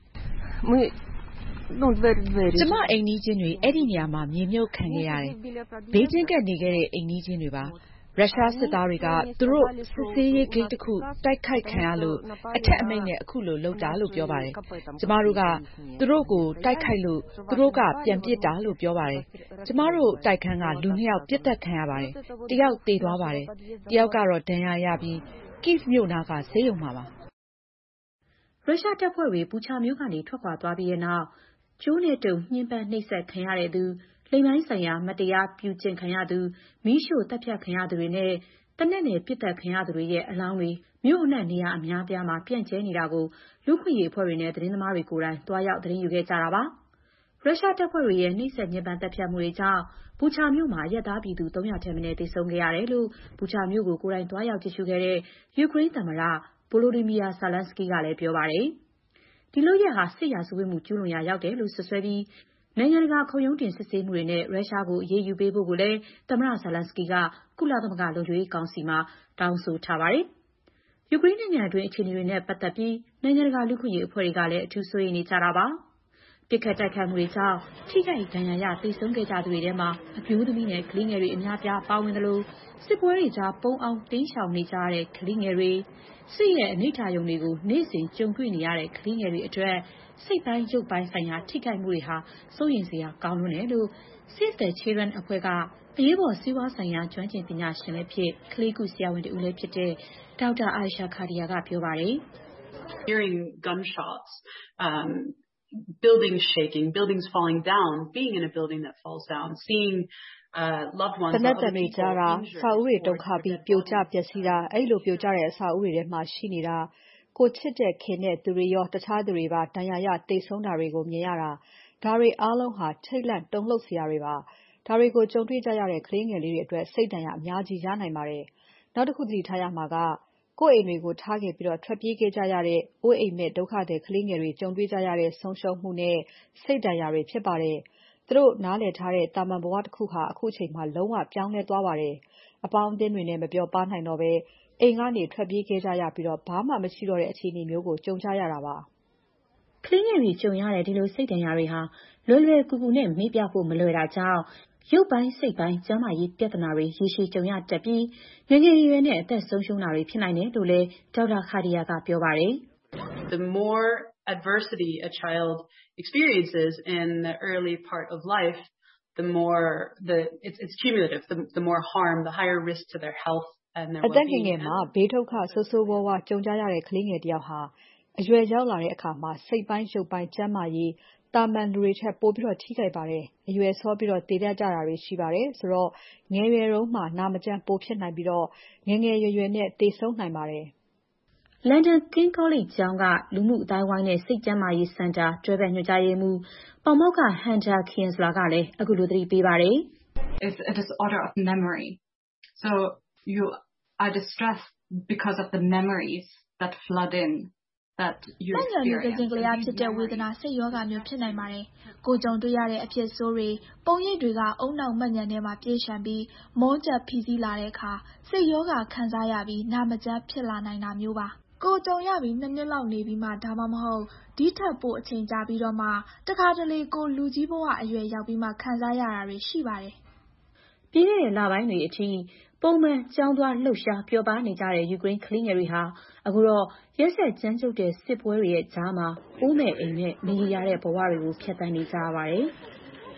"ကျမအိမ်နီးချင်းတွေအဲ့ဒီနေရာမှာမြေမြုပ်ခံခဲ့ရတယ်။ဘေးချင်းကပ်နေခဲ့တဲ့အိမ်နီးချင်းတွေပါ။ရုရှားစစ်သားတွေကသူတို့စစ်ဆေးရေးဂိတ်တစ်ခုတိုက်ခိုက်ခံရလို့အထက်အမိန့်နဲ့အခုလိုလုပ်တာလို့ပြောပါတယ်။ကျမတို့ကသူတို့ကိုတိုက်ခိုက်လို့သူတို့ကပြန်ပစ်တာလို့ပြောပါတယ်။ကျမတို့တိုက်ခန်းကလူနှစ်ယောက်ပစ်သတ်ခံရပါတယ်။တယောက်သေသွားပါတယ်။တယောက်ကတော့ဒဏ်ရာရပြီး Kyiv မြို့နားကဆေးရုံမှာပါ။ရုရှားတပ်ဖွဲ့တွေပူချာမြို့ကနေထွက်ခွာသွားပြီးတဲ့နောက်ကျိုးနဲ့တုံညှဉ်းပန်းနှိပ်စက်ခံရတဲ့သူလိင်ပိုင်းဆိုင်ရာမတရားပြုကျင့်ခံရသူမီးရှို့တပ်ဖြတ်ခံရသူတွေနဲ့တနက်နယ်ပစ်တက်ခံရသူတွေရဲ့အလောင်းတွေမြို့အနှံ့နေရာအများပြားမှာပြန့်ကျဲနေတာကိုလူခွင့်ရေးအဖွဲ့တွေနဲ့သတင်းသမားတွေကိုယ်တိုင်တွားရောက်သတင်းယူခဲ့ကြတာပါရုရှားတပ်ဖွဲ့တွေရဲ့နှိပ်စက်ညှဉ်းပန်းတပ်ဖြတ်မှုတွေကြောင့်ဘူချာမြို့မှာရက်သားပြည်သူသုံးရာထက်မနည်းသေဆုံးခဲ့ရတယ်လို့ဘူချာမြို့ကိုကိုယ်တိုင်တွားရောက်ကြည့်ရှုခဲ့တဲ့ယူကရိန်းသမ္မတဗိုလိုဒီမီယာဇာလန်စကီးကလည်းပြောပါတယ်ဒီလိုရဟာစစ်ရာဇဝတ်မှုကျူးလွန်ရာရောက်တယ်လို့ဆွဆွဲပြီးနိုင်ငံတကာခုံရုံးတင်စစ်ဆေးမှုတွေနဲ့ရုရှားကိုအရေးယူပေးဖို့ကိုလည်းသမ္မတဇာလန်စကီကကုလသမဂ္ဂလုံခြုံရေးကောင်စီမှာတောင်းဆိုထားပါတယ်။ယူကရိန်းနိုင်ငံအတွင်းအခြေအနေတွေနဲ့ပတ်သက်ပြီးနိုင်ငံတကာလူ့အခွင့်အရေးအဖွဲ့တွေကလည်းအထူးစိုးရိမ်နေကြတာပါ။ပြစ်ခတ်တိုက်ခိုက်မှုတွေကြောင့်ထိခိုက်ဒဏ်ရာရသေဆုံးခဲ့ကြသူတွေထဲမှာအမျိုးသမီးနဲ့ကလေးငယ်တွေအများအပြားပါဝင်သလိုစစ်ပွဲတွေကြားပုန်းအောင်တိမ်းရှောင်နေကြရတဲ့ကလေးငယ်တွေစစ်ရဲ့အနိဋ္ဌာရုံတွေကိုနေ့စဉ်ကြုံတွေ့နေရတဲ့ကလေးငယ်တွေအတွက်စိတ်ပိုင်းရုပ်ပိုင်းဆိုင်ရာထိခိုက်မှုတွေဟာစိုးရိမ်စရာကောင်းလွန်းတယ်လို့ Save the Children အဖွဲ့ကအရေးပေါ်ဆေးဝါးဆိုင်ရာကျွမ်းကျင်ပညာရှင်လည်းဖြစ်ကလေးကုဆရာဝန်တဦးလည်းဖြစ်တဲ့ဒေါက်တာအာရှာခါဒီယာကပြောပါတယ်။ Hearing gunshots, um, buildings shaking, buildings falling down, being in a building that falls down, seeing uh, loved ones. တနက်တမေကြားတာစာအုပ်တွေတုန်ခါပြီးပြိုကျပျက်စီးတာအဲ့လိုပြိုကျတဲ့အစာအုပ်တွေထဲမှာရှိနေတာကိုချစ်တဲ့ခင်တဲ့သူတွေရောတခြားသူတွေပါဒဏ်ရာရသေဆုံးတာတွေကိုမြင်ရတာဒါတွေအားလုံးဟာထိတ်လန့်တုန်လှုပ်စရာတွေပါဒါတွေကိုကြုံတွေ့ကြရတဲ့ကလေးငယ်လေးတွေအတွက်စိတ်ဒဏ်ရာအများကြီးရနိုင်ပါတယ်နောက်တစ်ခုသတိထားရမှာကကိုယ့်အိမ်တွေကိုထားခဲ့ပြီးတော့ထွက်ပြေးခဲ့ကြရတဲ့အိုးအိမ်မဲ့ဒုက္ခတွေကလေးငယ်တွေကြုံတွေ့ကြရတဲ့ဆုံးရှုံးမှုနဲ့စိတ်ဒဏ်ရာတွေဖြစ်ပါတယ်သူတို့နားလည်ထားတဲ့တာမန်ဘဝတစ်ခုဟာအခုချိန်မှာလုံးဝပြောင်းလဲသွားပါတယ်အပေါင်းအသင်းတွေနဲ့မပြောပါနိုင်တော့ပဲအိမ်ကနေထွက်ပြေးခဲ့ကြရပြီးတော့ဘာမှမရှိတော့တဲ့အခြေအနေမျိုးကိုကြုံကြရတာပါကလေးငယ်တွေကြုံရတဲ့ဒီလိုစိတ်ဒဏ်ရာတွေဟာလွယ်လွယ်ကူကူနဲ့မေ့ပြဖို့မလွယ်တာကြောင့်ရုပ်ပိုင်းစိတ်ပိုင်းကျန်းမာရေးပြဿနာတွေရေရှည်ကြုံရတတ်ပြီးငယ်ငယ်ရွယ်နဲ့အသက်ဆုံးရှုံးတာတွေဖြစ်နိုင်တယ်လို့လည်းဒေါက်တာခါဒီယာကပြောပါတယ် The more adversity a child experiences in the early part of life, the more the it's it's cumulative, the, the more harm, the higher risk to their health and their well-being. အသက်ငယ်ငယ်မှာဘေးဒုက္ခဆိုးဆိုးဝါးဝါးကြုံကြရတဲ့ကလေးငယ်တယောက်ဟာအရွယ်ရောက်လာတဲ့အခါမှာစိတ်ပိုင်းရုပ်ပိုင်းကျန်းမာရေးတာမန်လူတွေထက်ပိုပြီးတော့ထိခိုက်ပါတယ်။အရွယ်စောပြီးတော့တည်တတ်ကြတာတွေရှိပါတယ်။ဆိုတော့ငယ်ရွယ်တုန်းမှာနာမကျန်းပိုဖြစ်နိုင်ပြီးတော့ငယ်ငယ်ရွယ်ရွယ်နဲ့သေဆုံးနိုင်ပါတယ်။ London King College ကျောင်းကလူမှုအတိုင်းဝိုင်းနဲ့စိတ်ကျန်းမာရေးစင်တာတွဲဖက်ညွှန်ကြားရေးမှူးပေါမောက္ခ Hunter Kienzler ကလည်းအခုလိုသတိပေးပါတယ်။ It's a disorder of memory. So you are distressed because of the memories that flood in. that you experience နိုင်ငံကလေးဖြစ်တဲ့ဝေဒနာစိတ်ယောဂမျိုးဖြစ်နိုင်ပါတယ်။ကိုကြုံတွေ့ရတဲ့အဖြစ်ဆိုးတွေပုံရိပ်တွေကအုံနောက်မှတ်ဉာဏ်ထဲမှာပြေးရှံပြီးမောကျပ်ဖိစီးလာတဲ့အခါစိတ်ယောဂခံစားရပြီးနာမကျန်းဖြစ်လာနိုင်တာမျိုးပါ။ကိုကြုံရပြီးနှစ်နှစ်လောက်နေပြီးမှဒါမှမဟုတ်ဒီထက်ပိုအချိန်ကြာပြီးတော့မှတခါတလေကိုလူကြီးဘဝအရွယ်ရောက်ပြီးမှခံစားရတာတွေရှိပါတယ်။ပြီးခဲ့တဲ့လပိုင်းတွေအထိပုံမှန်ကျောင်းသွားလှုပ်ရှားပျော်ပါနေကြတဲ့ယူကရိန်းကလေးငယ်တွေဟာအခုတော့ရက်ဆက်ကြမ်းကြုတ်တဲ့စစ်ပွဲတွေရဲ့ကြားမှာအိုးမဲ့အိမ်မဲ့မရေရာတဲ့ဘဝတွေကိုဖြတ်သန်းနေကြရပါတယ်။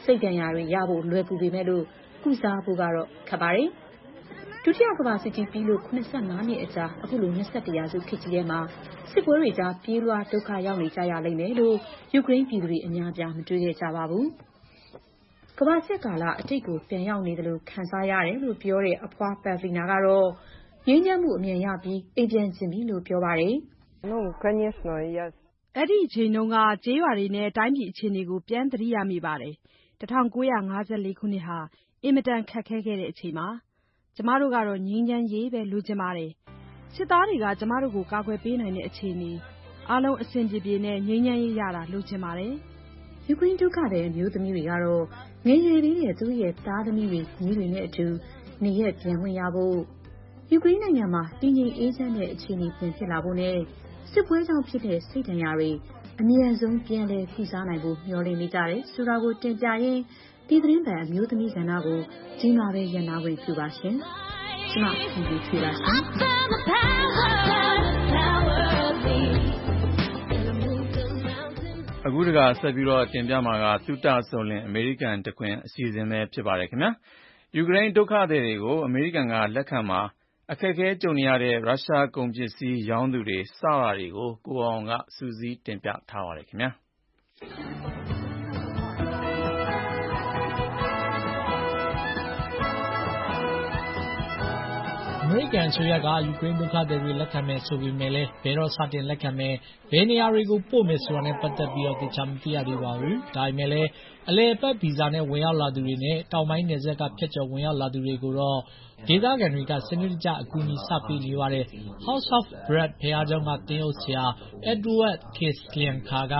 စိတ်ဒဏ်ရာတွေရဖို့လွယ်ကူပေမဲ့လို့ကုစားဖို့ကတော့ခက်ပါတယ်။ဒုတိယကမ္ဘာစစ်ကြီးပြီးလို့၇၅နှစ်အကြာအခုလို၂၁ရာစုခေတ်ကြီးထဲမှာစစ်ပွဲတွေကြားပြေးလွှားဒုက္ခရောက်နေကြရလိမ့်မယ်လို့ယူကရိန်းပြည်သူတွေအများအပြားမတွေးခဲ့ကြပါဘူး။ကမ္ဘာစစ်ကာလအတိတ်ကိုပြန်ရောက်နေတယ်လို့ခံစားရတယ်လို့ပြောတဲ့အဖွားပက်ဗလီနာကတော့ငြိမ်းချမ်းမှုအမြင်ရပြီးအိမ်ပြန်ချင်ပြီလို့ပြောပါတယ်။ "အဲ့ဒီအချိန်တုန်းကကျေးရွာတွေနဲ့တိုင်းပြည်အခြေအနေကိုပြန်သတိရမိပါတယ်။၁၉၅၄ခုနှစ်ဟာအင်မတန်ခက်ခဲခဲ့တဲ့အချိန်ပါ။ကျမတို့ကတော့ငြိမ်းချမ်းရေးပဲလိုချင်ပါတယ်။စစ်သားတွေကကျမတို့ကိုကာကွယ်ပေးနိုင်တဲ့အခြေအနေအားလုံးအဆင်ပြေပြေနဲ့ငြိမ်းချမ်းရေးရတာလိုချင်ပါတယ်။ " ယူကရိန်းဒုက္ခသည်အမျိုးသမီးတွေကတော့ငယ်ရွယ်လေးတဲ့သူတို့ရဲ့သားသမီးတွေညီတွေနဲ့အတူနေရက်ပြန်ခွင့်ရဖို့ယူကရိန်းနိုင်ငံမှာတည်ငြိမ်အေးချမ်းတဲ့အခြေအနေပြန်ဖြစ်လာဖို့နဲ့စစ်ပွဲကြောင့်ဖြစ်တဲ့စိတ်ဒဏ်ရာတွေအမြန်ဆုံးပြန်လည်ကုစားနိုင်ဖို့မျှော်လင့်နေကြတယ်ဆိုတာကိုတင်ပြရင်းဒီသတင်းပတ်အမျိုးသမီးကဏ္ဍကိုဒီမှာပဲရန်နာခွင့်ပြုပါရှင်။ကျမခင်ဗျထွေးပါရှင်။အခုတကဆက်ပြီးတော့တင်ပြမှာကသုတဆုံလင်အမေရိကန်တခွင်အစီအစဉ်ပဲဖြစ်ပါတယ်ခင်ဗျာယူကရိန်းဒုက္ခသည်တွေကိုအမေရိကန်ကလက်ခံမှာအခက်အခဲကြုံနေရတဲ့ရုရှားကုန်ပစ္စည်းရောင်းသူတွေစတာတွေကိုကိုအောင်ကစူးစီးတင်ပြထားပါတယ်ခင်ဗျာအမေရိကန်အစိုးရကယူကရိန်းဒုက္ခသည်တွေလက်ခံမယ်ဆိုပေမဲ့လည်းဘယ်တော့စတင်လက်ခံမယ်ဘယ်နေရာတွေကိုပို့မယ်ဆိုတာနဲ့ပတ်သက်ပြီးတော့သိချာမသိရသေးပါဘူး။ဒါပေမဲ့လည်းအလည်အပတ်ဗီဇာနဲ့ဝင်ရောက်လာသူတွေနဲ့တောင်ပိုင်းနယ်စပ်ကဖြတ်ကျော်ဝင်ရောက်လာသူတွေကိုတော့ဒေသခံတွေကစနစ်တကျအကူအညီစပေးနေပါတယ်။ House of Bread ဘုရားကျောင်းကသင်းအုပ်ဆရာ Edward Kislyanka က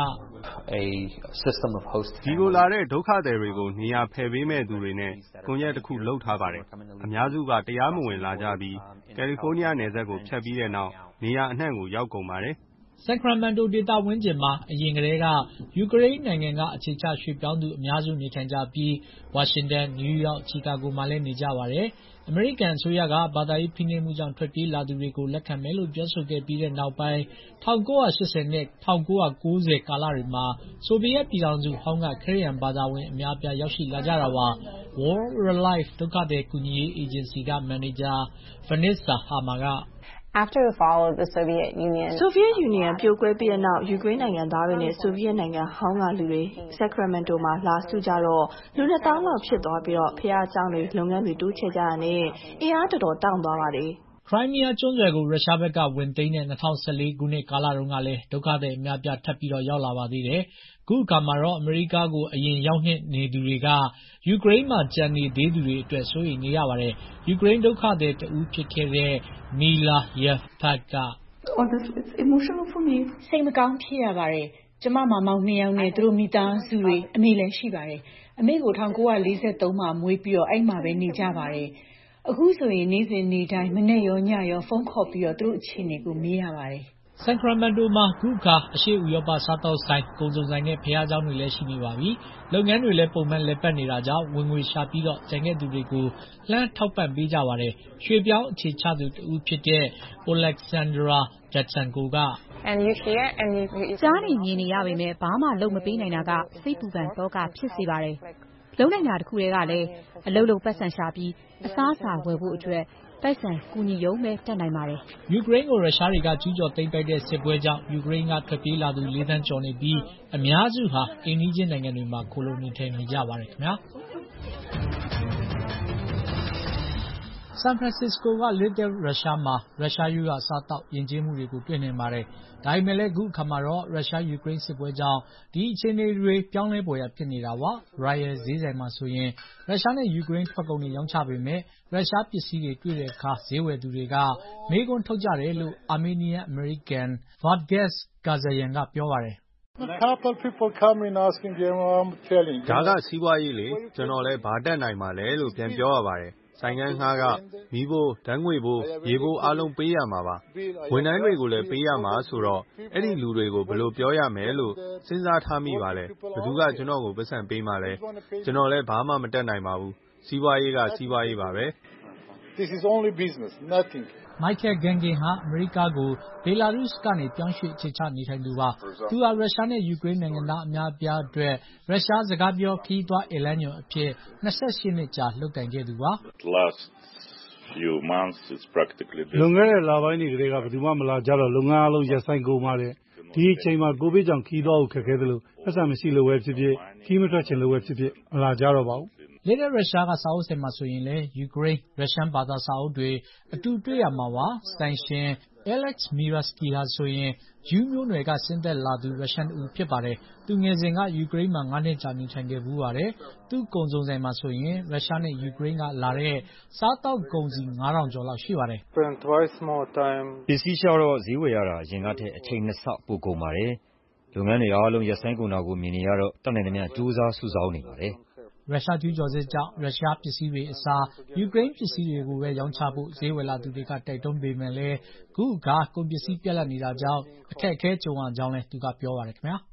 ဒီကိုလာတဲ့ဒုက္ခသည်တွေကိုနေရာဖယ်ပေးမဲ့သူတွေနဲ့ကွန်ရက်တစ်ခုလုပ်ထားပါတယ်။အများစုကတရားမဝင်လာကြပြီးကယ်လီဖိုးနီးယားနယ်စပ်ကိုဖြတ်ပြီးတဲ့နောက်နေရာအနှံ့ကိုရောက်ကုန်ပါတယ်။ Sacramento ဒေသဝန်းကျင်မှာအရင်ကတည်းကယူကရိန်းနိုင်ငံကအခြေချရွှေ့ပြောင်းသူအများစုနေထိုင်ကြပြီးဝါရှင်တန်၊နယူးယောက်၊ချီကာဂိုမှာလည်းနေကြပါတယ်။အမေရိကန်အစိုးရကဘာသာရေးဖိနှိပ်မှုကြောင့်ထွက်ပြေးလာသူတွေကိုလက်ခံမယ်လို့ပြောဆိုခဲ့ပြီးတဲ့နောက်ပိုင်း၁၉၈၀နဲ့၁၉၉၀ကာလတွေမှာဆိုဗီယက်ပြည်ထောင်စုဟောင်းကခရစ်ယာန်ဘာသာဝင်အများအပြားရောက်ရှိလာကြတာပါ။ World Relief ဒုက္ခသည်ကူညီရေးအေဂျင်စီကမန်နေဂျာ Vanessa Hammer ကဆိုဗီယက်ယူနီယံပြိုကွဲပြီးတဲ့နောက်ယူကရိန်းနိုင်ငံသားတွေနဲ့ဆိုဗီယက်နိုင်ငံဟောင်းကလူတွေ Sacramento မှာလာစုကြတော့လူနှစ်သောင်းလောက်ဖြစ်သွားပြီးတော့ဘုရားကျောင်းတွေလုပ်ငန်းတွေတိုးချဲ့ကြတာနဲ့အင်အားတော်တော်တောင့်သွားပါတယ်။ ခရိုင်းမီးယားကျွန်းဆွယ်ကိုရုရှားဘက်ကဝင်သိမ်းတဲ့၂၀၁၄ခုနှစ်ကာလတုန်းကလည်းဒုက္ခသည်အများအပြားထပ်ပြီးတော့ရောက်လာပါသေးတယ်။အခုအခါမှာတော့အမေရိကကိုအရင်ရောက်နှင့်နေသူတွေကယူကရိန်းမှာကျန်နေသေးသူတွေအတွက်စိုးရိမ်နေရပါတယ်။ယူကရိန်းဒုက္ခသည်တဦးဖြစ်ခဲ့တဲ့ Mila Yevpak ကစိတ်မကောင်းဖြစ်ရပါတယ်။ကျမမောင်မောင်နှစ်ယောက်နဲ့သူတို့မိသားစုတွေအမေလည်းရှိပါတယ်။အမေကို၁၉၄၃မှာမွေးပြီးတော့အဲ့မှာပဲနေကြပါတယ်။အခုဆိုရင်နေ့စဉ်နေ့တိုင်းမနေ့ရောညရောဖုန်းခေါ်ပြီးတော့သူတို့အခြေအနေကိုမေးရပါတယ်။ Sacramento မှာအခုအခါအရှေ့ဥရောပစားသောက်ဆိုင်၊ကုန်စုံဆိုင်နဲ့ဘုရားကျောင်းတွေလည်းရှိနေပါပြီ။လုပ်ငန်းတွေလည်းပုံမှန်လည်ပတ်နေတာကြောင့်ဝင်ငွေရှာပြီးတော့ကျန်ခဲ့သူတွေကိုလှမ်းထောက်ပံ့ပေးကြပါတယ်။ရွှေ့ပြောင်းအခြေချသူတဦးဖြစ်တဲ့ Oleksandra Yatsenko ကကြားနေမြင်နေရပေမဲ့ဘာမှလုပ်မပေးနိုင်တာကစိတ်ပူပန်သောကဖြစ်စေပါတယ်။လုံနိုင်တာတစ်ခုတည်းကလည်းအလုပ်လုပ်ပတ်စံရှာပြီးအစားအစာဝယ်ဖို့အတွက်ပိုက်ဆံကူညီရုံပဲတတ်နိုင်ပါတယ်။ယူကရိန်းကိုရုရှားတွေကကျူးကျော်သိမ်းပိုက်တဲ့စစ်ပွဲကြောင့်ယူကရိန်းကထွက်ပြေးလာသူလေးသန်းကျော်နေပြီးအများစုဟာအိမ်နီးချင်းနိုင်ငံတွေမှာခိုလှုံနေထိုင်နေကြပါတယ်ခင်ဗျာ။ San Francisco က Little Russia မှာရုရှားရိုးရာအစားအသောက်ယဉ်ကျေးမှုတွေကိုတွေ့နိုင်ပါတယ်။ဒါပေမဲ့လည်းအခုအခါမှာတော့ရုရှားယူကရိန်းစစ်ပွဲကြောင့်ဒီအခြေအနေတွေပြောင်းလဲပေါ်ရဖြစ်နေတာပါ။ Royal ဈေးဆိုင်မှာဆိုရင်ရုရှားနဲ့ယူကရိန်းထွက်ကုန်တွေရောင်းချပေမဲ့ရုရှားပစ္စည်းတွေတွေ့တဲ့အခါဈေးဝယ်သူတွေကမေးခွန်းထုတ်ကြတယ်လို့ Armenian American Vargas Gazayan ကပြောပါတယ်။ "ဒါကစီးပွားရေးလေ။ကျွန်တော်လည်းဘာတတ်နိုင်မှာလဲလို့ပြန်ပြောရပါတယ်။ဆိုင်ငန်းငှားခ၊မီးဖိုး၊ဓာတ်ငွေ့ဖိုး၊ရေဖိုးအားလုံးပေးရမှာပါ။ဝန်ထမ်းတွေကိုလည်းပေးရမှာဆိုတော့အဲ့ဒီလူတွေကိုဘယ်လိုပြောရမယ်လို့စဉ်းစားထားမိပါလဲ။ဘယ်သူကကျွန်တော်ကိုပိုက်ဆံပေးမှာလဲ။ကျွန်တော်လည်းဘာမှမတတ်နိုင်ပါဘူး။စီးပွားရေးကစီးပွားရေးပါပဲ။ This is only business, nothing. Michael Gengin ဟာအမေရိကကိုဘေလာရုစ်ကနေပြောင်းရွှေ့အခြေချနေထိုင်သူပါ။သူဟာရုရှားနဲ့ယူကရိန်းနိုင်ငံသားအများအပြားအတွက်ရုရှားစကားပြောခရီးသွားဧည့်လမ်းညွှန်အဖြစ်၂၈နှစ်ကြာလုပ်ကိုင်ခဲ့သူပါ။ Last few months it's practically လွန်ခဲ့တဲ့လပိုင်းတွေကတည်းကဘယ်သူမှမလာကြတော့လုပ်ငန်းအလုံးရပ်ဆိုင်းကုန်ပါတယ်။ဒီအချိန်မှာကိုဗစ်ကြောင့်ခီးသွားဖို့ခက်ခဲသလိုပတ်စံမရှိလို့ပဲဖြစ်ဖြစ်ခီးမထွက်ချင်လို့ပဲဖြစ်ဖြစ်မလာကြတော့ပါဘူး။ Little Russia ကစာအုပ်ဆင်မှာဆိုရင်လည်းယူကရိန်းရုရှားဘာသာစာအုပ်တွေအတူတွေ့ရမှာပါ။စတိုင်ရှင် Alex Miraski ဟာဆိုရင်ယူမျိုးနွယ်ကဆင်းသက်လာသူရုရှားဦးဖြစ်ပါတယ်။သူငယ်စဉ်ကယူကရိန်းမှာ၅နှစ်ကြာနေထိုင်ခဲ့ဘူးပါတယ်။သူ့ကုန်စုံဆိုင်မှာဆိုရင်ရုရှားနဲ့ယူကရိန်းကလာတဲ့စားတောက်ကုန်စီ၅ထောင်ကျော်လောက်ရှိပါတယ်။ Spend twice more time ပစ္စည်းရှာတော့ဈေးဝယ်ရတာအရင်ကထက်အချိန်နှစ်ဆပိုကုန်ပါတယ်။လုပ်ငန်းတွေအားလုံးရပ်ဆိုင်းကုန်တာကိုမြင်နေရတော့တတ်နိုင်သမျှစူးစမ်းစုဆောင်းနေပါတယ်။ရုရှားကျူးကျော်စစ်ကြောင့်ရုရှားပစ္စည်းတွေအစားယူကရိန်းပစ္စည်းတွေကိုပဲရောင်းချဖို့ဈေးဝယ်လာသူတွေကတိုက်တွန်းပေမဲ့လည်းခုအခါကုန်ပစ္စည်းပြတ်လတ်နေတာကြောင့်အခက်အခဲကြုံရကြောင်းလည်းသူကပြောပါတယ်ခင်ဗျာ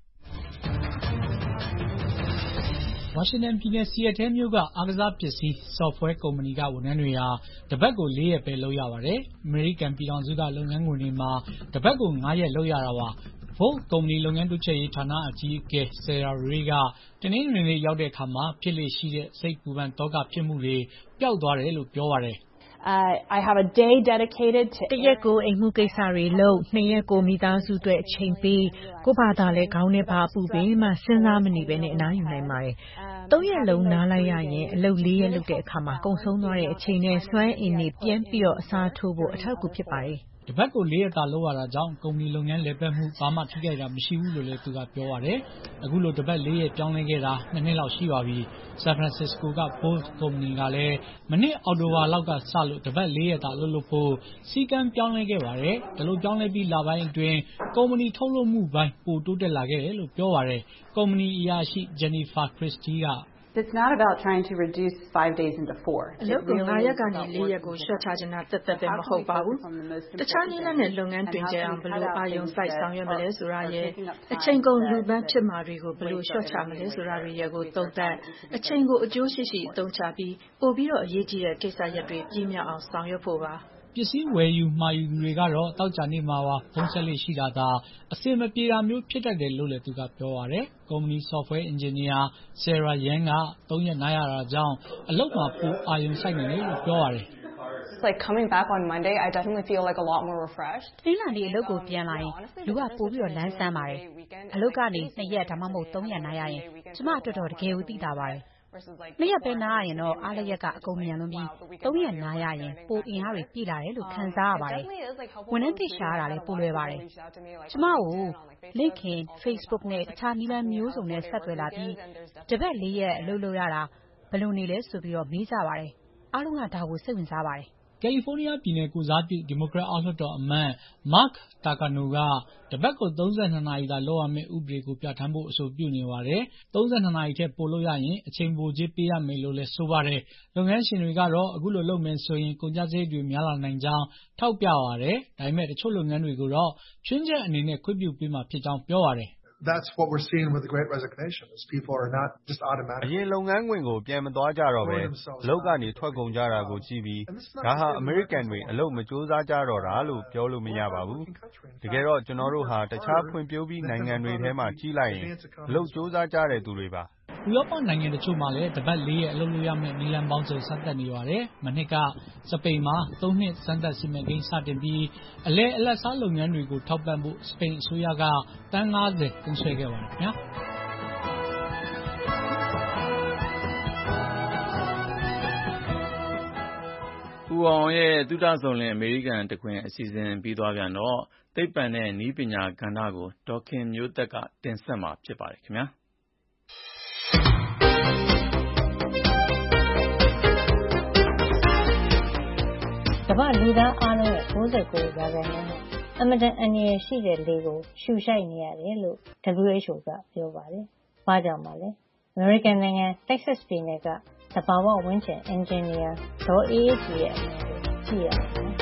ဝါရှင်တန်ပြည်နယ်စီယက်တဲမြို့ကအားကစားပစ္စည်း software ကုမ္ပဏီကဝန်ထမ်းတွေဟာတပတ်ကို၄ရက်ပဲလုပ်ရပါတယ်။အမေရိကန်ပြည်ထောင်စုကလုပ်ငန်းခွင်တွေမှာတပတ်ကို၅ရက်လုပ်ရတာပါ။ Volt ကုမ္ပဏီလုပ်ငန်းတိုးချဲ့ရေးဌာနအကြီးအကဲ Sarah Ray ကတနင်္ဂနွေနေ့ရောက်တဲ့အခါမှာဖြစ်လေရှိတဲ့စိတ်ပူပန်သောကဖြစ်မှုတွေပျောက်သွားတယ်လို့ပြောပါတယ်။ I have a day dedicated to တရက်ကိုအိမ်မှုကိစ္စတွေလုပ်နှစ်ရက်ကိုမိသားစုအတွက်အချိန်ပေးကိုဘာသာလဲခေါင်းနဲ့ဘာအပူပေးမှစဉ်းစားမနေပဲနဲ့အနားယူနိုင်ပါတယ်။သုံးရက်လုံးနားလိုက်ရရင်အလုပ်လေးရက်လုပ်တဲ့အခါမှာကုန်ဆုံးသွားတဲ့အချိန်နဲ့စွမ်းအင်တွေပြန်ပြီးတော့အစားထိုးဖို့အထောက်အကူဖြစ်ပါတယ်။တပတ်ကိုလေးရက်သာလုပ်ရတာကြောင့်ကုမ္ပဏီလုပ်ငန်းလည်ပတ်မှုဘာမှထိခိုက်တာမရှိဘူးလို့လည်းသူကပြောပါတယ်။အခုလိုတပတ်လေးရက်ပြောင်းလဲခဲ့တာနှစ်နှစ်လောက်ရှိပါပြီ။ San Francisco က Bolt ကုမ္ပဏီကလည်းမနှစ်အောက်တိုဘာလောက်ကစလို့တပတ်လေးရက်သာလုပ်လို့ဖို့စီကံပြောင်းလဲခဲ့ပါတယ်။ဒါလိုပြောင်းလဲပြီးလပိုင်းအတွင်းကုမ္ပဏီထုတ်လုပ်မှုပိုင်းပိုတိုးတက်လာခဲ့တယ်လို့ပြောပါတယ်။ကုမ္ပဏီအရာရှိ Jennifer Christie က It's not about trying to reduce five days into four. အလုပ်ကို၅ရက်ကနေ၄ရက်ကိုလျှော့ချချင်တာသက်သက်ပဲမဟုတ်ပါဘူး။တခြားနည်းလမ်းနဲ့လုပ်ငန်းတွင်ကြအောင်ဘယ်လိုအာရုံစိုက်ဆောင်ရွက်မလဲဆိုတာရဲ့အချိန်ကုန်လူပန်းဖြစ်မှာတွေကိုဘယ်လိုလျှော့ချမလဲဆိုတာတွေရဲ့ကိုသုံးသပ်အချိန်ကိုအကျိုးရှိရှိအသုံးချပြီးပို့ပြီးတော့အရေးကြီးတဲ့ကိစ္စရပ်တွေပြည့်မြောက်အောင်ဆောင်ရွက်ဖို့ပါပစ္စည်းဝယ်ယူမှာယူသူတွေကတော့တောက်ကြနေမှာပါဖုန်းဆက်လေးရှိတာသာအစင်မပြေတာမျိုးဖြစ်တတ်တယ်လို့လည်းသူကပြောပါတယ်ကုမ္ပဏီ software engineer Sarah Yang ကသုံးရက်နားရတာကြောင့်အလုပ်မှာပိုအာရုံစိုက်နေတယ်လို့ပြောပါတယ် Like coming back on Monday, I definitely feel like a lot more refreshed. ဒီလာနေ့အလုပ်ကိုပြန်လာရင်လူကပို့ပြီးတော့လမ်းဆန်းပါတယ်။အလုပ်ကနေနှစ်ရက်ဒါမှမဟုတ်သုံးရက်နားရရင်ကျမအတွက်တော့တကယ်ကိုသိတာပါတယ်။နှစ်ရက်ပဲနားရရင်တော့အားလျက်ကအကုန်မြန်လွန်ပြီးသုံးရက်နားရရင်ပိုအင်အားတွေပြည့်လာတယ်လို့ခံစားရပါတယ်။ဝန်ထမ်းသိရှာရတာလည်းပိုလွယ်ပါတယ်။ကျမကို LinkedIn, Facebook နဲ့အခြားနည်းလမ်းမျိုးစုံနဲ့ဆက်သွယ်လာပြီးတပတ်လေးရက်အလုပ်လုပ်ရတာဘယ်လိုနေလဲဆိုပြီးတော့မေးကြပါတယ်။အားလုံးကဒါကိုစိတ်ဝင်စားပါတယ်ကယ်လီဖိုးနီးယားပြည်နယ်ကိုစားပြုဒီမိုကရက်အောက်လွှတ်တော်အမတ် Mark Takano ကတပတ်ကိုသုံးဆယ်နှစ်နာရီသာလုပ်ရမယ့်ဥပဒေကိုပြဋ္ဌာန်းဖို့အဆိုပြုနေပါတယ်။သုံးဆယ်နှစ်နာရီထက်ပိုလုပ်ရရင်အချိန်ပိုကြေးပေးရမယ်လို့လည်းဆိုပါတယ်။လုပ်ငန်းရှင်တွေကတော့အခုလိုလုပ်မယ်ဆိုရင်ကုန်ကျစရိတ်တွေများလာနိုင်ကြောင်းထောက်ပြပါတယ်။ဒါပေမဲ့တချို့လုပ်ငန်းတွေကိုတော့ချွင်းချက်အနေနဲ့ခွင့်ပြုပေးမှာဖြစ်ကြောင်းပြောပါတယ်။ That's what we're seeing with the Great Resignation. Is people are not just automatic. အရင်လုပ်ငန်းခွင်ကိုပြန်မသွားကြတော့ပဲအလုပ်ကနေထွက်ကုန်ကြတာကိုကြည့်ပြီးဒါဟာအမေရိကန်တွေအလုပ်မကြိုးစားကြတော့တာလို့ပြောလို့မရပါဘူး။တကယ်တော့ကျွန်တော်တို့ဟာတခြားဖွံ့ဖြိုးပြီးနိုင်ငံတွေထဲမှာကြီးလိုက်ရင်အလုပ်ကြိုးစားကြတဲ့သူတွေပါဥရောပနိုင်ငံတချို့မှာလည်းတပတ်လေးရက်အလုပ်လုပ်ရမယ့်နည်းလမ်းပေါင်းစုံစတင်နေပါတယ်။မနှစ်ကစပိန်မှာသုံးနှစ်စံသက်စီမံကိန်းစတင်ပြီးအလဲအလတ်စားလုပ်ငန်းတွေကိုထောက်ပံ့ဖို့စပိန်အစိုးရကတန်း၅၀သုံးစွဲခဲ့ပါတယ်ခင်ဗျာ။ဦးအောင်ရဲ့သုတဆုံလင်အမေရိကန်တခွင်အစီအစဉ်ပြီးသွားပြန်တော့သိပ္ပံနဲ့နည်းပညာကဏ္ဍကိုဒေါက်ခင်မျိုးသက်ကတင်ဆက်မှာဖြစ်ပါတယ်ခင်ဗျာ။ကမ္ဘာလူသားအားလုံးရဲ့၉၉ရာခိုင်နှုန်းနဲ့အမတန်အန္တရာယ်ရှိတဲ့လေကိုရှူရှိုက်နေရတယ်လို့ W H O ကပြောပါတယ်။ဘာကြောင့်ပါလဲ။ American နိုင်ငံ Texas ပြည်နယ်ကသဘာဝဝန်းကျင်အင်ဂျင်နီယာဒေါ်အေးအေးကြည်ရဲ့အမြင်ကိုကြည့်ရအောင်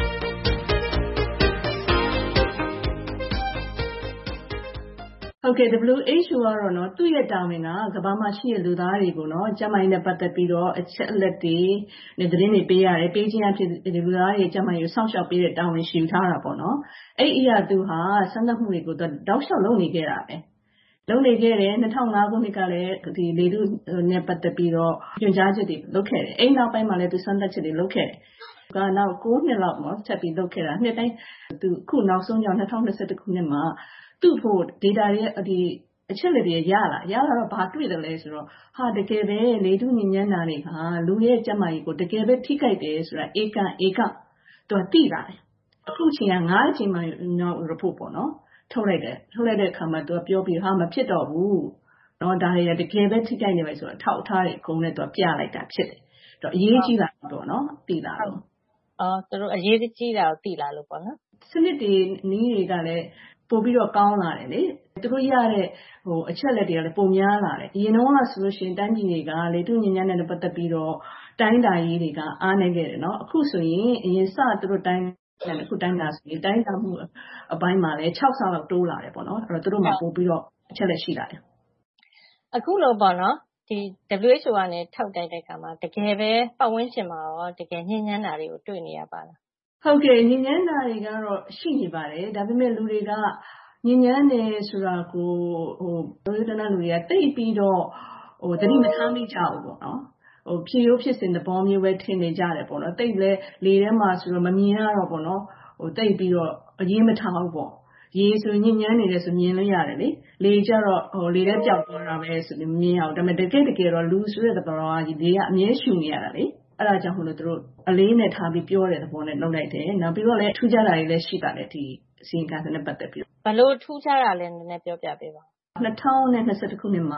ဟုတ်ကဲ့ W H O ကတော့နော်သူ့ရဲ့တာဝန်ကကမ္ဘာမှာရှိတဲ့လူသားတွေကိုနော်ကျန်းမာရေးနဲ့ပတ်သက်ပြီးတော့အချက်အလက်တွေနဲ့သတင်းတွေပေးရတယ်ပေးခြင်းအဖြစ်လူသားတွေကျန်းမာရေးကိုစောင့်ရှောက်ပေးတဲ့တာဝန်ရှိထားတာပေါ့နော်အဲ့ဒီအရာသူဟာစမ်းသပ်မှုတွေကိုတောက်လျှောက်လုပ်နေခဲ့တာပဲလုပ်နေခဲ့တယ်two thousand fiveခုနှစ်ကလည်းဒီလေထုနဲ့ပတ်သက်ပြီးတော့ညွှန်ကြားချက်တွေလုပ်ခဲ့တယ်အဲ့နောက်ပိုင်းမှာလည်းသူစမ်းသပ်ချက်တွေလုပ်ခဲ့တယ်ကနောက်nineနှစ်လောက်ပေါ့ဆက်ပြီးလုပ်ခဲ့တာနှစ်တိုင်းသူခုနောက်ဆုံးကြောင့်twenty twenty-oneခုနှစ်မှာသူ့ဖို့ data ရဲ့ဒီအချက်လက်တွေရလာရလာတော့ဘာတွေ့တယ်လဲဆိုတော့ဟာတကယ်ပဲလေထုညဉ့်ညမ်းတာတွေဟာလူရဲ့ကျန်းမာရေးကိုတကယ်ပဲထိခိုက်တယ်ဆိုတာဧကဧကသူကသိလာတယ်အခုချိန်ကnineအချိန်မှနောက် report ပေါ့နော်ထုတ်လိုက်တယ်ထုတ်လိုက်တဲ့အခါမှာသူကပြောပြီးဟာမဖြစ်တော့ဘူးเนาะဒါတွေကတကယ်ပဲထိခိုက်နေပဲဆိုတော့ထောက်ထားတဲ့အကုန်နဲ့သူကပြလိုက်တာဖြစ်တယ်တော့အရေးကြီးတာပေါ့နော်သိလာတော့အော်သူတို့အရေးကြီးတာကိုသိလာလို့ပေါ့နော်စနစ်တွေနည်းတွေကလည်းပို့ပြီးတော့ကောင်းလာတယ်လေသူတို့ရတဲ့ဟိုအချက်လက်တွေကလည်းပုံများလာတယ်အရင်တော့ဆိုလို့ရှိရင်တိုင်းပြည်တွေကလေတုညဉ့်ညမ်းတဲ့ပတ်သက်ပြီးတော့တိုင်းတာရေးတွေကအားနေခဲ့တယ်เนาะအခုဆိုရင်အရင်စသူတို့တိုင်းအခုတိုင်းတာဆိုရင်တိုင်းတာမှုအပိုင်းမှာလည်းsixဆလောက်တိုးလာတယ်ပေါ့နော်အဲ့တော့သူတို့မှာပို့ပြီးတော့အချက်လက်ရှိလာတယ်အခုလို့ပေါ့နော်ဒီ W H O ကနေထောက်တိုက်တဲ့အခါမှာတကယ်ပဲပတ်ဝန်းကျင်မှာရောတကယ်ညဉ့်ညမ်းတာတွေကိုတွေ့နေရပါလားဟုတ်ကဲ့ညဉ့်ညမ်းတာတွေကတော့ရှိနေပါတယ်ဒါပေမဲ့လူတွေကညဉ့်ညမ်းတယ်ဆိုတာကိုဟိုလူတွေတန်းလူတွေကတိတ်ပြီးတော့ဟိုတတိမထားမိကြဘူးပေါ့နော်ဟိုဖြေရိုးဖြစ်စဉ်သဘောမျိုးပဲထင်နေကြတယ်ပေါ့နော်တိတ်လဲလေထဲမှာဆိုတော့မမြင်ရတော့ပေါ့နော်ဟိုတိတ်ပြီးတော့အရေးမထားဘူးပေါ့ရေဆိုညဉ့်ညမ်းနေတယ်ဆိုမြင်လို့ရတယ်လေလေကြတော့ဟိုလေထဲပျောက်သွားတာပဲဆိုမမြင်အောင်ဒါပေမဲ့တကယ်တကယ်တော့လူဆိုတဲ့သဘောကလေကအမြဲရှူနေရတာလေအဲ့ဒါကြောင့်မလို့တို့အလေးနဲ့ထားပြီးပြောတဲ့သဘောနဲ့လုပ်လိုက်တယ်နောက်ပြီးတော့လည်းထူးခြားတာတွေလည်းရှိပါတယ်ဒီအစီအကံနဲ့ပတ်သက်ပြီးဘလို့ထူးခြားတာလဲနည်းနည်းပြောပြပေးပါ twenty twenty-oneခုနှစ်မှာ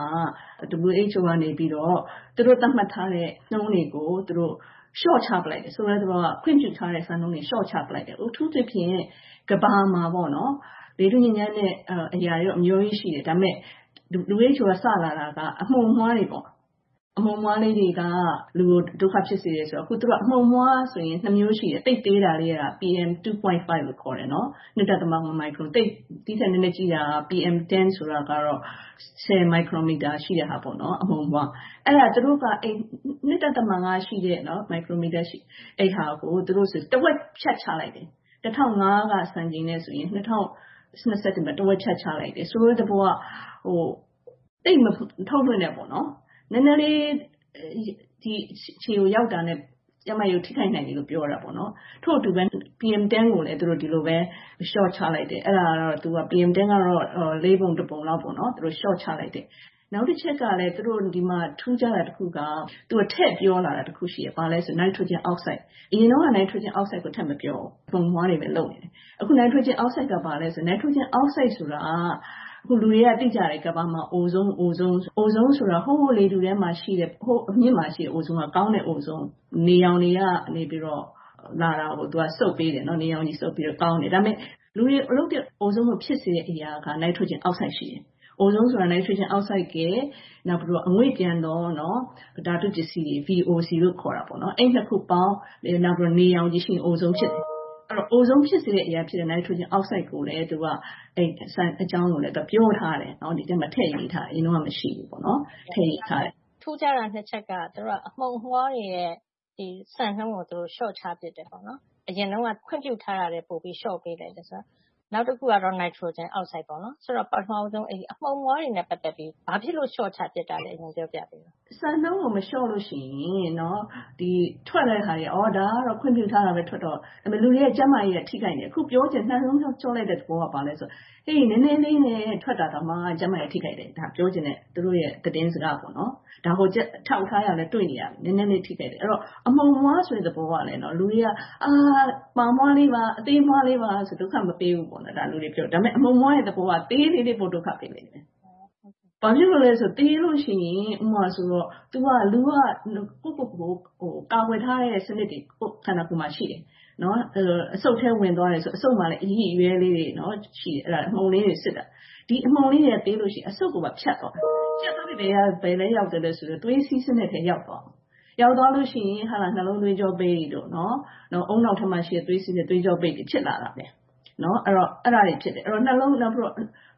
W H O ကနေပြီးတော့သူတို့သတ်မှတ်ထားတဲ့နှုန်းတွေကိုသူတို့ short ချပလိုက်တယ်ဆိုတော့သူကခွင့်ပြုထားတဲ့စံနှုန်းတွေ short ချပလိုက်တယ်အထူးသဖြင့်ကဘာမှာပေါ့နော်လေထုညဉ့်ညမ်းတဲ့အရာတွေအမျိုးကြီးရှိတယ်ဒါပေမဲ့ W H O ကစလာတာကအမှုန်မွှားတွေပေါ့အမှုန်မွှားလေးတွေကလူကိုဒုက္ခဖြစ်စေတယ်ဆိုတော့အခုသူကအမှုန်မွှားဆိုရင်နှစ်မျိုးရှိတယ်တိတ်သေးတာလေးက P M two point five လို့ခေါ်တယ်နော်နှစ်တက်သမမိုက်ခရွန်တိတ်ဒီထက်နည်းနည်းကြီးတာ P M ten ဆိုတာကတော့ten micrometer ရှိတဲ့ဟာပေါ့နော်အမှုန်မွှားအဲ့ဒါသူတို့ကအဲ့နှစ်တက်သမငါရှိတဲ့နော် micrometer ရှိအဲ့ဟာကိုသူတို့ဆိုတဝက်ဖြတ်ချလိုက်တယ်two thousand fiveကစံချိန်နဲ့ဆိုရင်twenty twentyမှာတဝက်ဖြတ်ချလိုက်တယ်ဆိုတော့ဒီဘောကဟိုတိတ်မထုတ်လွှင့်နေပေါ့နော်နည်းနည်းလေးဒီခြေကိုရောက်တာနဲ့ကျမရုပ်ထိခိုက်နိုင်တယ်လို့ပြောတာပေါ့နော်ထို့အတူပဲ P M ten ကိုလည်းသူတို့ဒီလိုပဲ short ချလိုက်တယ်အဲ့ဒါကတော့သူက P M ten ကတော့၄ပုံတစ်ပုံလောက်ပေါ့နော်သူတို့ short ချလိုက်တယ်နောက်တစ်ချက်ကလည်းသူတို့ဒီမှာထူးခြားတာတစ်ခုကသူကထည့်ပြောလာတာတစ်ခုရှိရပါလဲဆို nitrogen oxide အရင်တော့က nitrogen oxide ကိုထည့်မပြောဘူးပုံမွားတွေပဲလုပ်နေတယ်အခု nitrogen oxide ကပါလဲဆို nitrogen oxide ဆိုတာအခုလူတွေကသိကြတယ်ကဘာမှာ ozone ozone ozone ဆိုတာဟိုးလေတူထဲမှာရှိတဲ့ဟိုးအမြင့်မှာရှိတဲ့ ozone ကကောင်းတဲ့ ozone နေရောင်တွေကနေပြီးတော့လာတာကိုသူကစုပ်ပေးတယ်နော်နေရောင်ကြီးစုပ်ပြီးတော့ကောင်းတယ်ဒါပေမဲ့လူတွေအလုပ်တဲ့ ozone ကိုဖြစ်စေတဲ့အရာက nitrogen oxide ရှိတယ် ozone ဆိုတာ nitrogen oxide ကနောက်ပြီးတော့အငွေ့ပြန်တော့နော်ဓာတုပစ္စည်းတွေ V O C လို့ခေါ်တာပေါ့နော်အဲ့နှစ်ခုပေါင်းနောက်ပြီးတော့နေရောင်ကြီးရှိရင် ozone ဖြစ်တယ်အဲ့တော့ ozone ဖြစ်စေတဲ့အရာဖြစ်တဲ့ nitrogen oxide ကိုလည်းသူကအဲ့ဆန်အကြောင်းကိုလည်းသူပြောထားတယ်เนาะဒီထဲမှာထည့်ရေးထားတယ်အရင်တော့မရှိဘူးပေါ့နော်ထည့်ရေးထားတယ်ထူးခြားတာနှစ်ချက်ကသူတို့ကအမှုန်မွှားတွေရဲ့ဒီစံနှုန်းကိုသူတို့ short ချပစ်တယ်ပေါ့နော်အရင်တော့ကခွင့်ပြုထားတာတွေပို့ပြီး short ပေးလိုက်တယ်ဆိုတော့နောက်တစ်ခုကတော့ nitrogen oxide ပေါ့နော်ဆိုတော့ပထမဆုံးအဲ့ဒီအမှုန်မွှားတွေနဲ့ပတ်သက်ပြီးဘာဖြစ်လို့ short ချပစ်တာလဲအရင်ပြောပြပေးပါစံနှုန်းကိုမ short လို့ရှိရင်เนาะဒီထွက်တဲ့ခါကြီးအော်ဒါကတော့ခွင့်ပြုထားတာပဲထွက်တော့ဒါပေမဲ့လူတွေရဲ့ကျန်းမာရေးကထိခိုက်နေအခုပြောချင်နှံ့လုံးချောလိုက်တဲ့သဘောကပါလဲဆိုဟေးနည်းနည်းလေးနဲ့ထွက်တာတော့မှကျန်းမာရေးထိခိုက်တယ်ဒါပြောချင်တဲ့သူတို့ရဲ့သတင်းစကားပေါ့နော်ဒါကိုထောက်ထားရလဲတွေ့နေရတယ်နည်းနည်းလေးထိခိုက်တယ်အဲ့တော့အမှုန်မွှားဆိုတဲ့သဘောကလည်းเนาะလူတွေကအာပါမွှားလေးပါအသေးမွှားလေးပါဆိုဒုက္ခမပေးဘူးပေါ့နော်ဒါလူတွေပြောဒါပေမဲ့အမှုန်မွှားရဲ့သဘောကသေးလေးလေးပို့ဒုက္ခပေးနေတယ်ဘာဖြစ်လို့လဲဆိုတေးလို့ရှိရင်ဥမာဆိုတော့ तू ကလူကကိုကိုကိုဟိုကာဝယ်ထားတဲ့စနစ်တွေကိုခန္ဓာကိုယ်မှာရှိတယ်နော်အဆုတ်ထဲဝင်သွားတယ်ဆိုအဆုတ်မှာလည်းအကြီးအရွယ်လေးတွေနော်ရှိတယ်အဲ့ဒါအမှုန်လေးတွေစစ်တာဒီအမှုန်လေးတွေတေးလို့ရှိရင်အဆုတ်ကိုပါဖြတ်သွားဖြတ်သွားပြီးဘယ်ရဘယ်လဲရောက်တယ်လဲဆိုတော့သွေးစီးစနစ်ထဲရောက်သွားရောက်သွားလို့ရှိရင်ဟာလာနှလုံးသွေးကြောပိတ်တို့နော်နော်အုံနောက်ထမှာရှိတဲ့သွေးစီးနဲ့သွေးကြောပိတ်တွေဖြစ်လာတာပဲနော်အဲ့တော့အဲ့ဒါတွေဖြစ်တယ်အဲ့တော့နှလုံးနောက်ပြီးတော့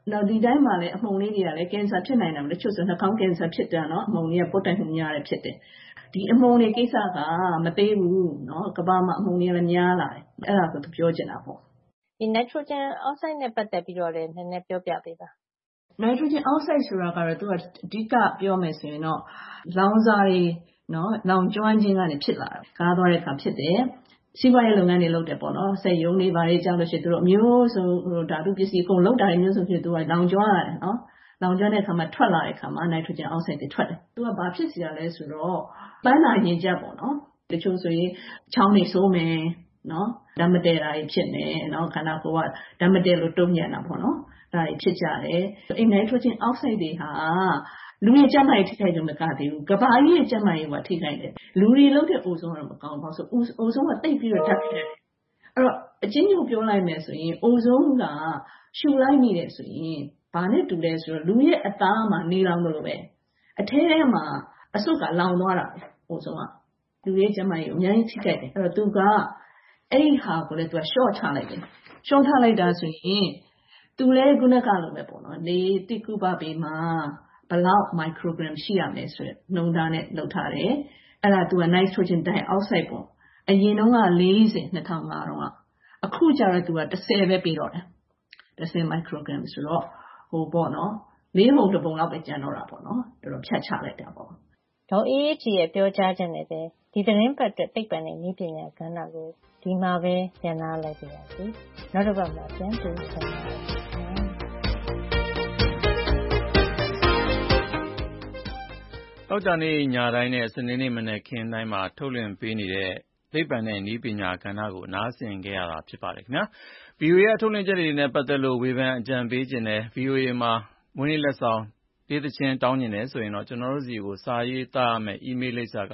နောက်ဒီတိုင်းမှာလည်းအမှုန်လေးတွေကလည်းကင်ဆာဖြစ်နိုင်တယ်တချို့ဆိုနှာခေါင်းကင်ဆာဖြစ်တယ်နော်အမှုန်တွေကပုတ်တက်မှုများတယ်ဖြစ်တယ်ဒီအမှုန်တွေကိစ္စကမသေးဘူးနော်ကမ္ဘာမှာအမှုန်တွေလည်းများလာတယ်အဲ့ဒါကိုသူပြောချင်တာပေါ့ဒီ nitrogen oxide နဲ့ပတ်သက်ပြီးတော့လည်းနည်းနည်းပြောပြပေးပါ nitrogen oxide ဆိုတာကတော့သူကအဓိကပြောမယ်ဆိုရင်တော့လောင်စာတွေနော်လောင်ကျွမ်းခြင်းကနေဖြစ်လာတယ်ကားသွားတဲ့အခါဖြစ်တယ်စီးပွားရေးလုပ်ငန်းတွေလုပ်တယ်ပေါ့နော်စက်ရုံတွေဘာတွေကြောက်လို့ရှိရင်သူတို့အမျိုးစုံဓာတုပစ္စည်းအကုန်လုပ်တာမျိုးစုံဖြစ်သူကလောင်ကျွမ်းရတယ်နော်လောင်ကျွမ်းတဲ့အခါမှာထွက်လာတဲ့အခါမှာ nitrogen oxide တွေထွက်တယ်သူကဘာဖြစ်စီရလဲဆိုတော့ပန်းနာရင်ကျက်ပေါ့နော်တချို့ဆိုရင်ချောင်းတွေဆိုးမယ်နော်ဓာတ်မတည့်တာတွေဖြစ်နေနော်ခန္ဓာကိုယ်ကဓာတ်မတည့်လို့တုံ့ပြန်တာပေါ့နော်ဒါတွေဖြစ်ကြတယ်အဲ့ nitrogen oxide တွေဟာလူရဲ့ကျန်းမာရေးထိခိုက်တယ်မကသေးဘူးကဘာကြီးရဲ့ကျန်းမာရေးကထိခိုက်တယ်လူတွေလုပ်တဲ့အိုဇုံးကတော့မကောင်းဘူးဆိုအိုဇုံးကတိတ်ပြီးတော့ဓာတ်ဖြစ်တယ်အဲ့တော့အချင်းချင်းပြောလိုက်မယ်ဆိုရင်အိုဇုံးကရှူလိုက်မိတယ်ဆိုရင်ဘာနဲ့တူလဲဆိုတော့လူရဲ့အသားမှာနေလောင်လို့ပဲအထဲထဲမှာအဆုတ်ကလောင်သွားတာပဲအိုဇုံးကလူရဲ့ကျန်းမာရေးကိုအများကြီးထိခိုက်တယ်အဲ့တော့သူကအဲ့ဒီဟာကိုလည်းသူက short ချလိုက်တယ် short ချလိုက်တာဆိုရင်သူလည်းခုနကလိုပဲပေါ့နော်လေတိကုပပေမှာဘလောက် microgram ရှိရမယ်ဆိုတော့နှုံသားနဲ့လုပ်ထားတယ်အဲ့ဒါသူက nitrogen dioxide ပေါ့အရင်တုန်းက၄၀ ၂၀၀၅တုန်းကအခုကျတော့သူက၁၀ပဲပြီးတော့တယ်၁၀ microgram ဆိုတော့ဟိုပေါ့နော်လေးပုံတစ်ပုံလောက်ပဲကျန်တော့တာပေါ့နော်တော်တော်ဖြတ်ချလိုက်တာပေါ့ဒေါ်အေးအေးကြည်ရဲ့ပြောကြားချက်နဲ့ပဲဒီသတင်းပတ်အတွက်သိပ္ပံနဲ့နည်းပညာကဏ္ဍကိုဒီမှာပဲပြန်လာလိုက်ပါရစေနောက်တစ်ပတ်မှာပြန်တွေ့ဆုံပါမယ်တောက်ကြနေ့ညတိုင်းနဲ့စနေနေ့မနက်ခင်းတိုင်းမှာထုတ်လွှင့်ပေးနေတဲ့သိပ္ပံနဲ့နည်းပညာကဏ္ဍကိုနားဆင်ကြရတာဖြစ်ပါတယ်ခင်ဗျာ ဗွီအိုအေ ရဲ့ထုတ်လွှင့်ချက်တွေနဲ့ပတ်သက်လို့ဝေဖန်အကြံပေးခြင်းနဲ့ ဗွီအိုအေ မှာမွေးနေ့လက်ဆောင်ပေးသချင်းတောင်းကျင်တယ်ဆိုရင်တော့ကျွန်တော်တို့စီကိုစာရေးသားရမယ့် email လိပ်စာက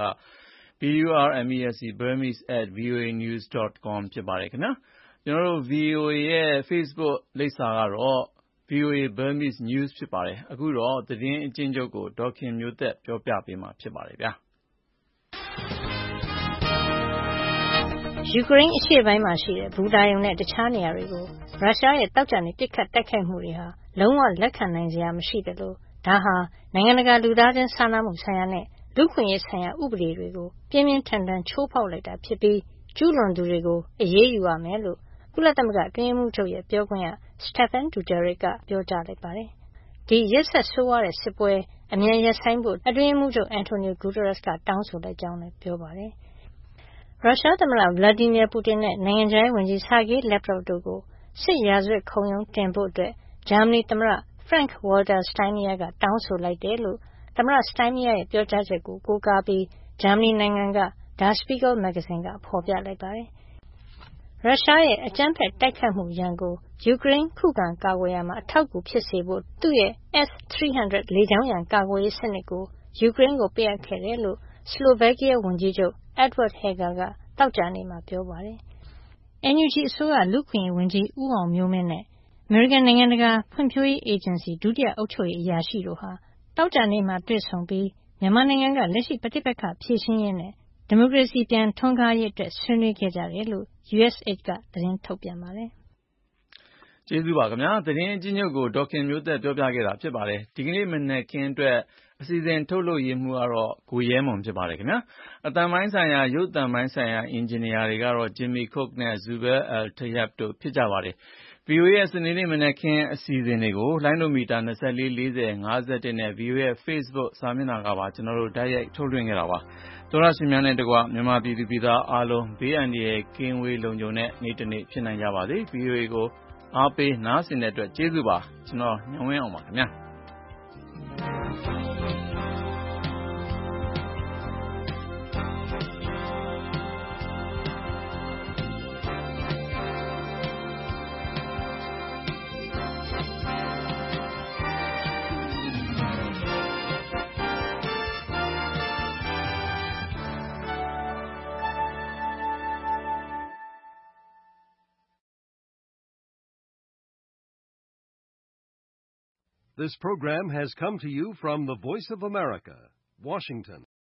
burmese at voanews dot com ဖြစ်ပါတယ်ခင်ဗျာကျွန်တော်တို့ ဗွီအိုအေ ရဲ့ Facebook လိပ်စာကတော့ ဗွီအိုအေ Burmese News ဖြစ်ပါတယ်အခုတော့သတင်းအကျဉ်းချုပ်ကိုဒေါက်ခင်မျိုးသက်ပြောပြပေးမှာဖြစ်ပါတယ်ဗျာယူကရိန်းအရှေ့ပိုင်းမှာရှိတဲ့ဘူတာရုံနဲ့တခြားနေရာတွေကိုရုရှားရဲ့တောက်ကြနေပစ်ခတ်တိုက်ခိုက်မှုတွေဟာလုံးဝလက်ခံနိုင်စရာမရှိသလိုဒါဟာနိုင်ငံတကာလူသားချင်းစာနာမှုဆိုင်ရာနဲ့လူခွင့်ရေးဆိုင်ရာဥပဒေတွေကိုပြင်းပြင်းထန်ထန်ချိုးဖောက်လိုက်တာဖြစ်ပြီးကျူးလွန်သူတွေကိုအရေးယူရမယ်လို့ကုလသမဂ္ဂအတွင်းရေးမှူးချုပ်ရဲ့ပြောခွင့်ရ Stephane Dujarric ကပြောကြားလိုက်ပါတယ်။ဒီရက်စက်ဆိုးဝါးတဲ့စစ်ပွဲအမြန်ရပ်ဆိုင်းဖို့အတွင်းရေးမှူးချုပ် Antonio Guterres ကတောင်းဆိုလိုက်ကြောင်းလည်းပြောပါတယ်။ရုရှားသမ္မတ Vladimir Putin နဲ့နိုင်ငံခြားရေးဝန်ကြီး Sergei Lavrov တို့ကိုစစ်ရာဇဝတ်ခုံရုံးတင်ဖို့အတွက်ဂျာမနီသမ္မတ Frank-Walter Steinmeier ကတောင်းဆိုလိုက်တယ်လို့သမ္မတ Steinmeier ရဲ့ပြောကြားချက်ကိုကိုးကားပြီးဂျာမနီနိုင်ငံက Der Spiegel မဂ္ဂဇင်းကဖော်ပြလိုက်ပါတယ်။ရုရှားရဲ့အကြမ်းဖက်တိုက်ခိုက်မှုရန်ကိုယူကရိန်းခုခံကာကွယ်ရမှာအထောက်အကူဖြစ်စေဖို့သူ့ရဲ့ S ၃၀၀ လေကြောင်းရန်ကာကွယ်ရေးစနစ်ကိုယူကရိန်းကိုပေးအပ်ခဲ့တယ်လို့ Slovakia ဝန်ကြီးချုပ် Edvard Heger ကတောက်ကြနေမှာပြောပါတယ်။ N U G အစိုးရလူခွင့်ရေးဝန်ကြီးဦးအောင်မျိုးမင်းနဲ့အမေရိကန်နိုင်ငံတကာဖွံ့ဖြိုးရေးအေဂျင်စီဒုတိယအုပ်ချုပ်ရေးအရာရှိတို့ဟာတောက်ကြနေမှာတွေ့ဆုံပြီးမြန်မာနိုင်ငံကလက်ရှိပဋိပက္ခဖြေရှင်းရေးနဲ့ဒီမိုကရေစီပြန်ထွန်းကားရေးအတွက်ဆွေးနွေးခဲ့ကြတယ်လို့ U S A I D ကသတင်းထုတ်ပြန်ပါတယ်။ကျေးဇူးပါခင်ဗျာသတင်းအချင်းချုပ်ကိုဒေါက်ခင်မျိုးသက်ပြောပြခဲ့တာဖြစ်ပါတယ်ဒီကနေ့မနက်ခင်းအတွက်အစီအစဉ်ထုတ်လုပ်ရေးမှုကတော့ကိုရဲမွန်ဖြစ်ပါတယ်ခင်ဗျာအတန်ပိုင်းဆိုင်ရာရုပ်တန်ပိုင်းဆိုင်ရာအင်ဂျင်နီယာတွေကတော့ Jimmy Cook နဲ့ Zubair Al Tayyab တို့ဖြစ်ကြပါတယ်ဗွီအိုအေရဲ့စနေနေ့မနက်ခင်းအစီအစဉ်တွေကိုလိုင်းဒိုမီတာ၂၄ ၄၀ ၅၁နဲ့ ဗွီအိုအေရဲ့ Facebook စာမျက်နှာကပါကျွန်တော်တို့တိုက်ရိုက်ထုတ်လွှင့်ခဲ့တာပါသောရရှင်များနဲ့တကွမြန်မာပြည်သူပြည်သားအားလုံးဘေးအန္တရာယ်ကင်းဝေးလုံခြုံတဲ့နေ့တစ်နေ့ဖြစ်နိုင်ကြပါစေဗွီအိုအေကိုအားပေးနားဆင်တဲ့အတွက်ကျေးဇူးပါကျွန်တော်ညဝင်းအောင်ပါခင်ဗျာ This program has come to you from the Voice of America, Washington.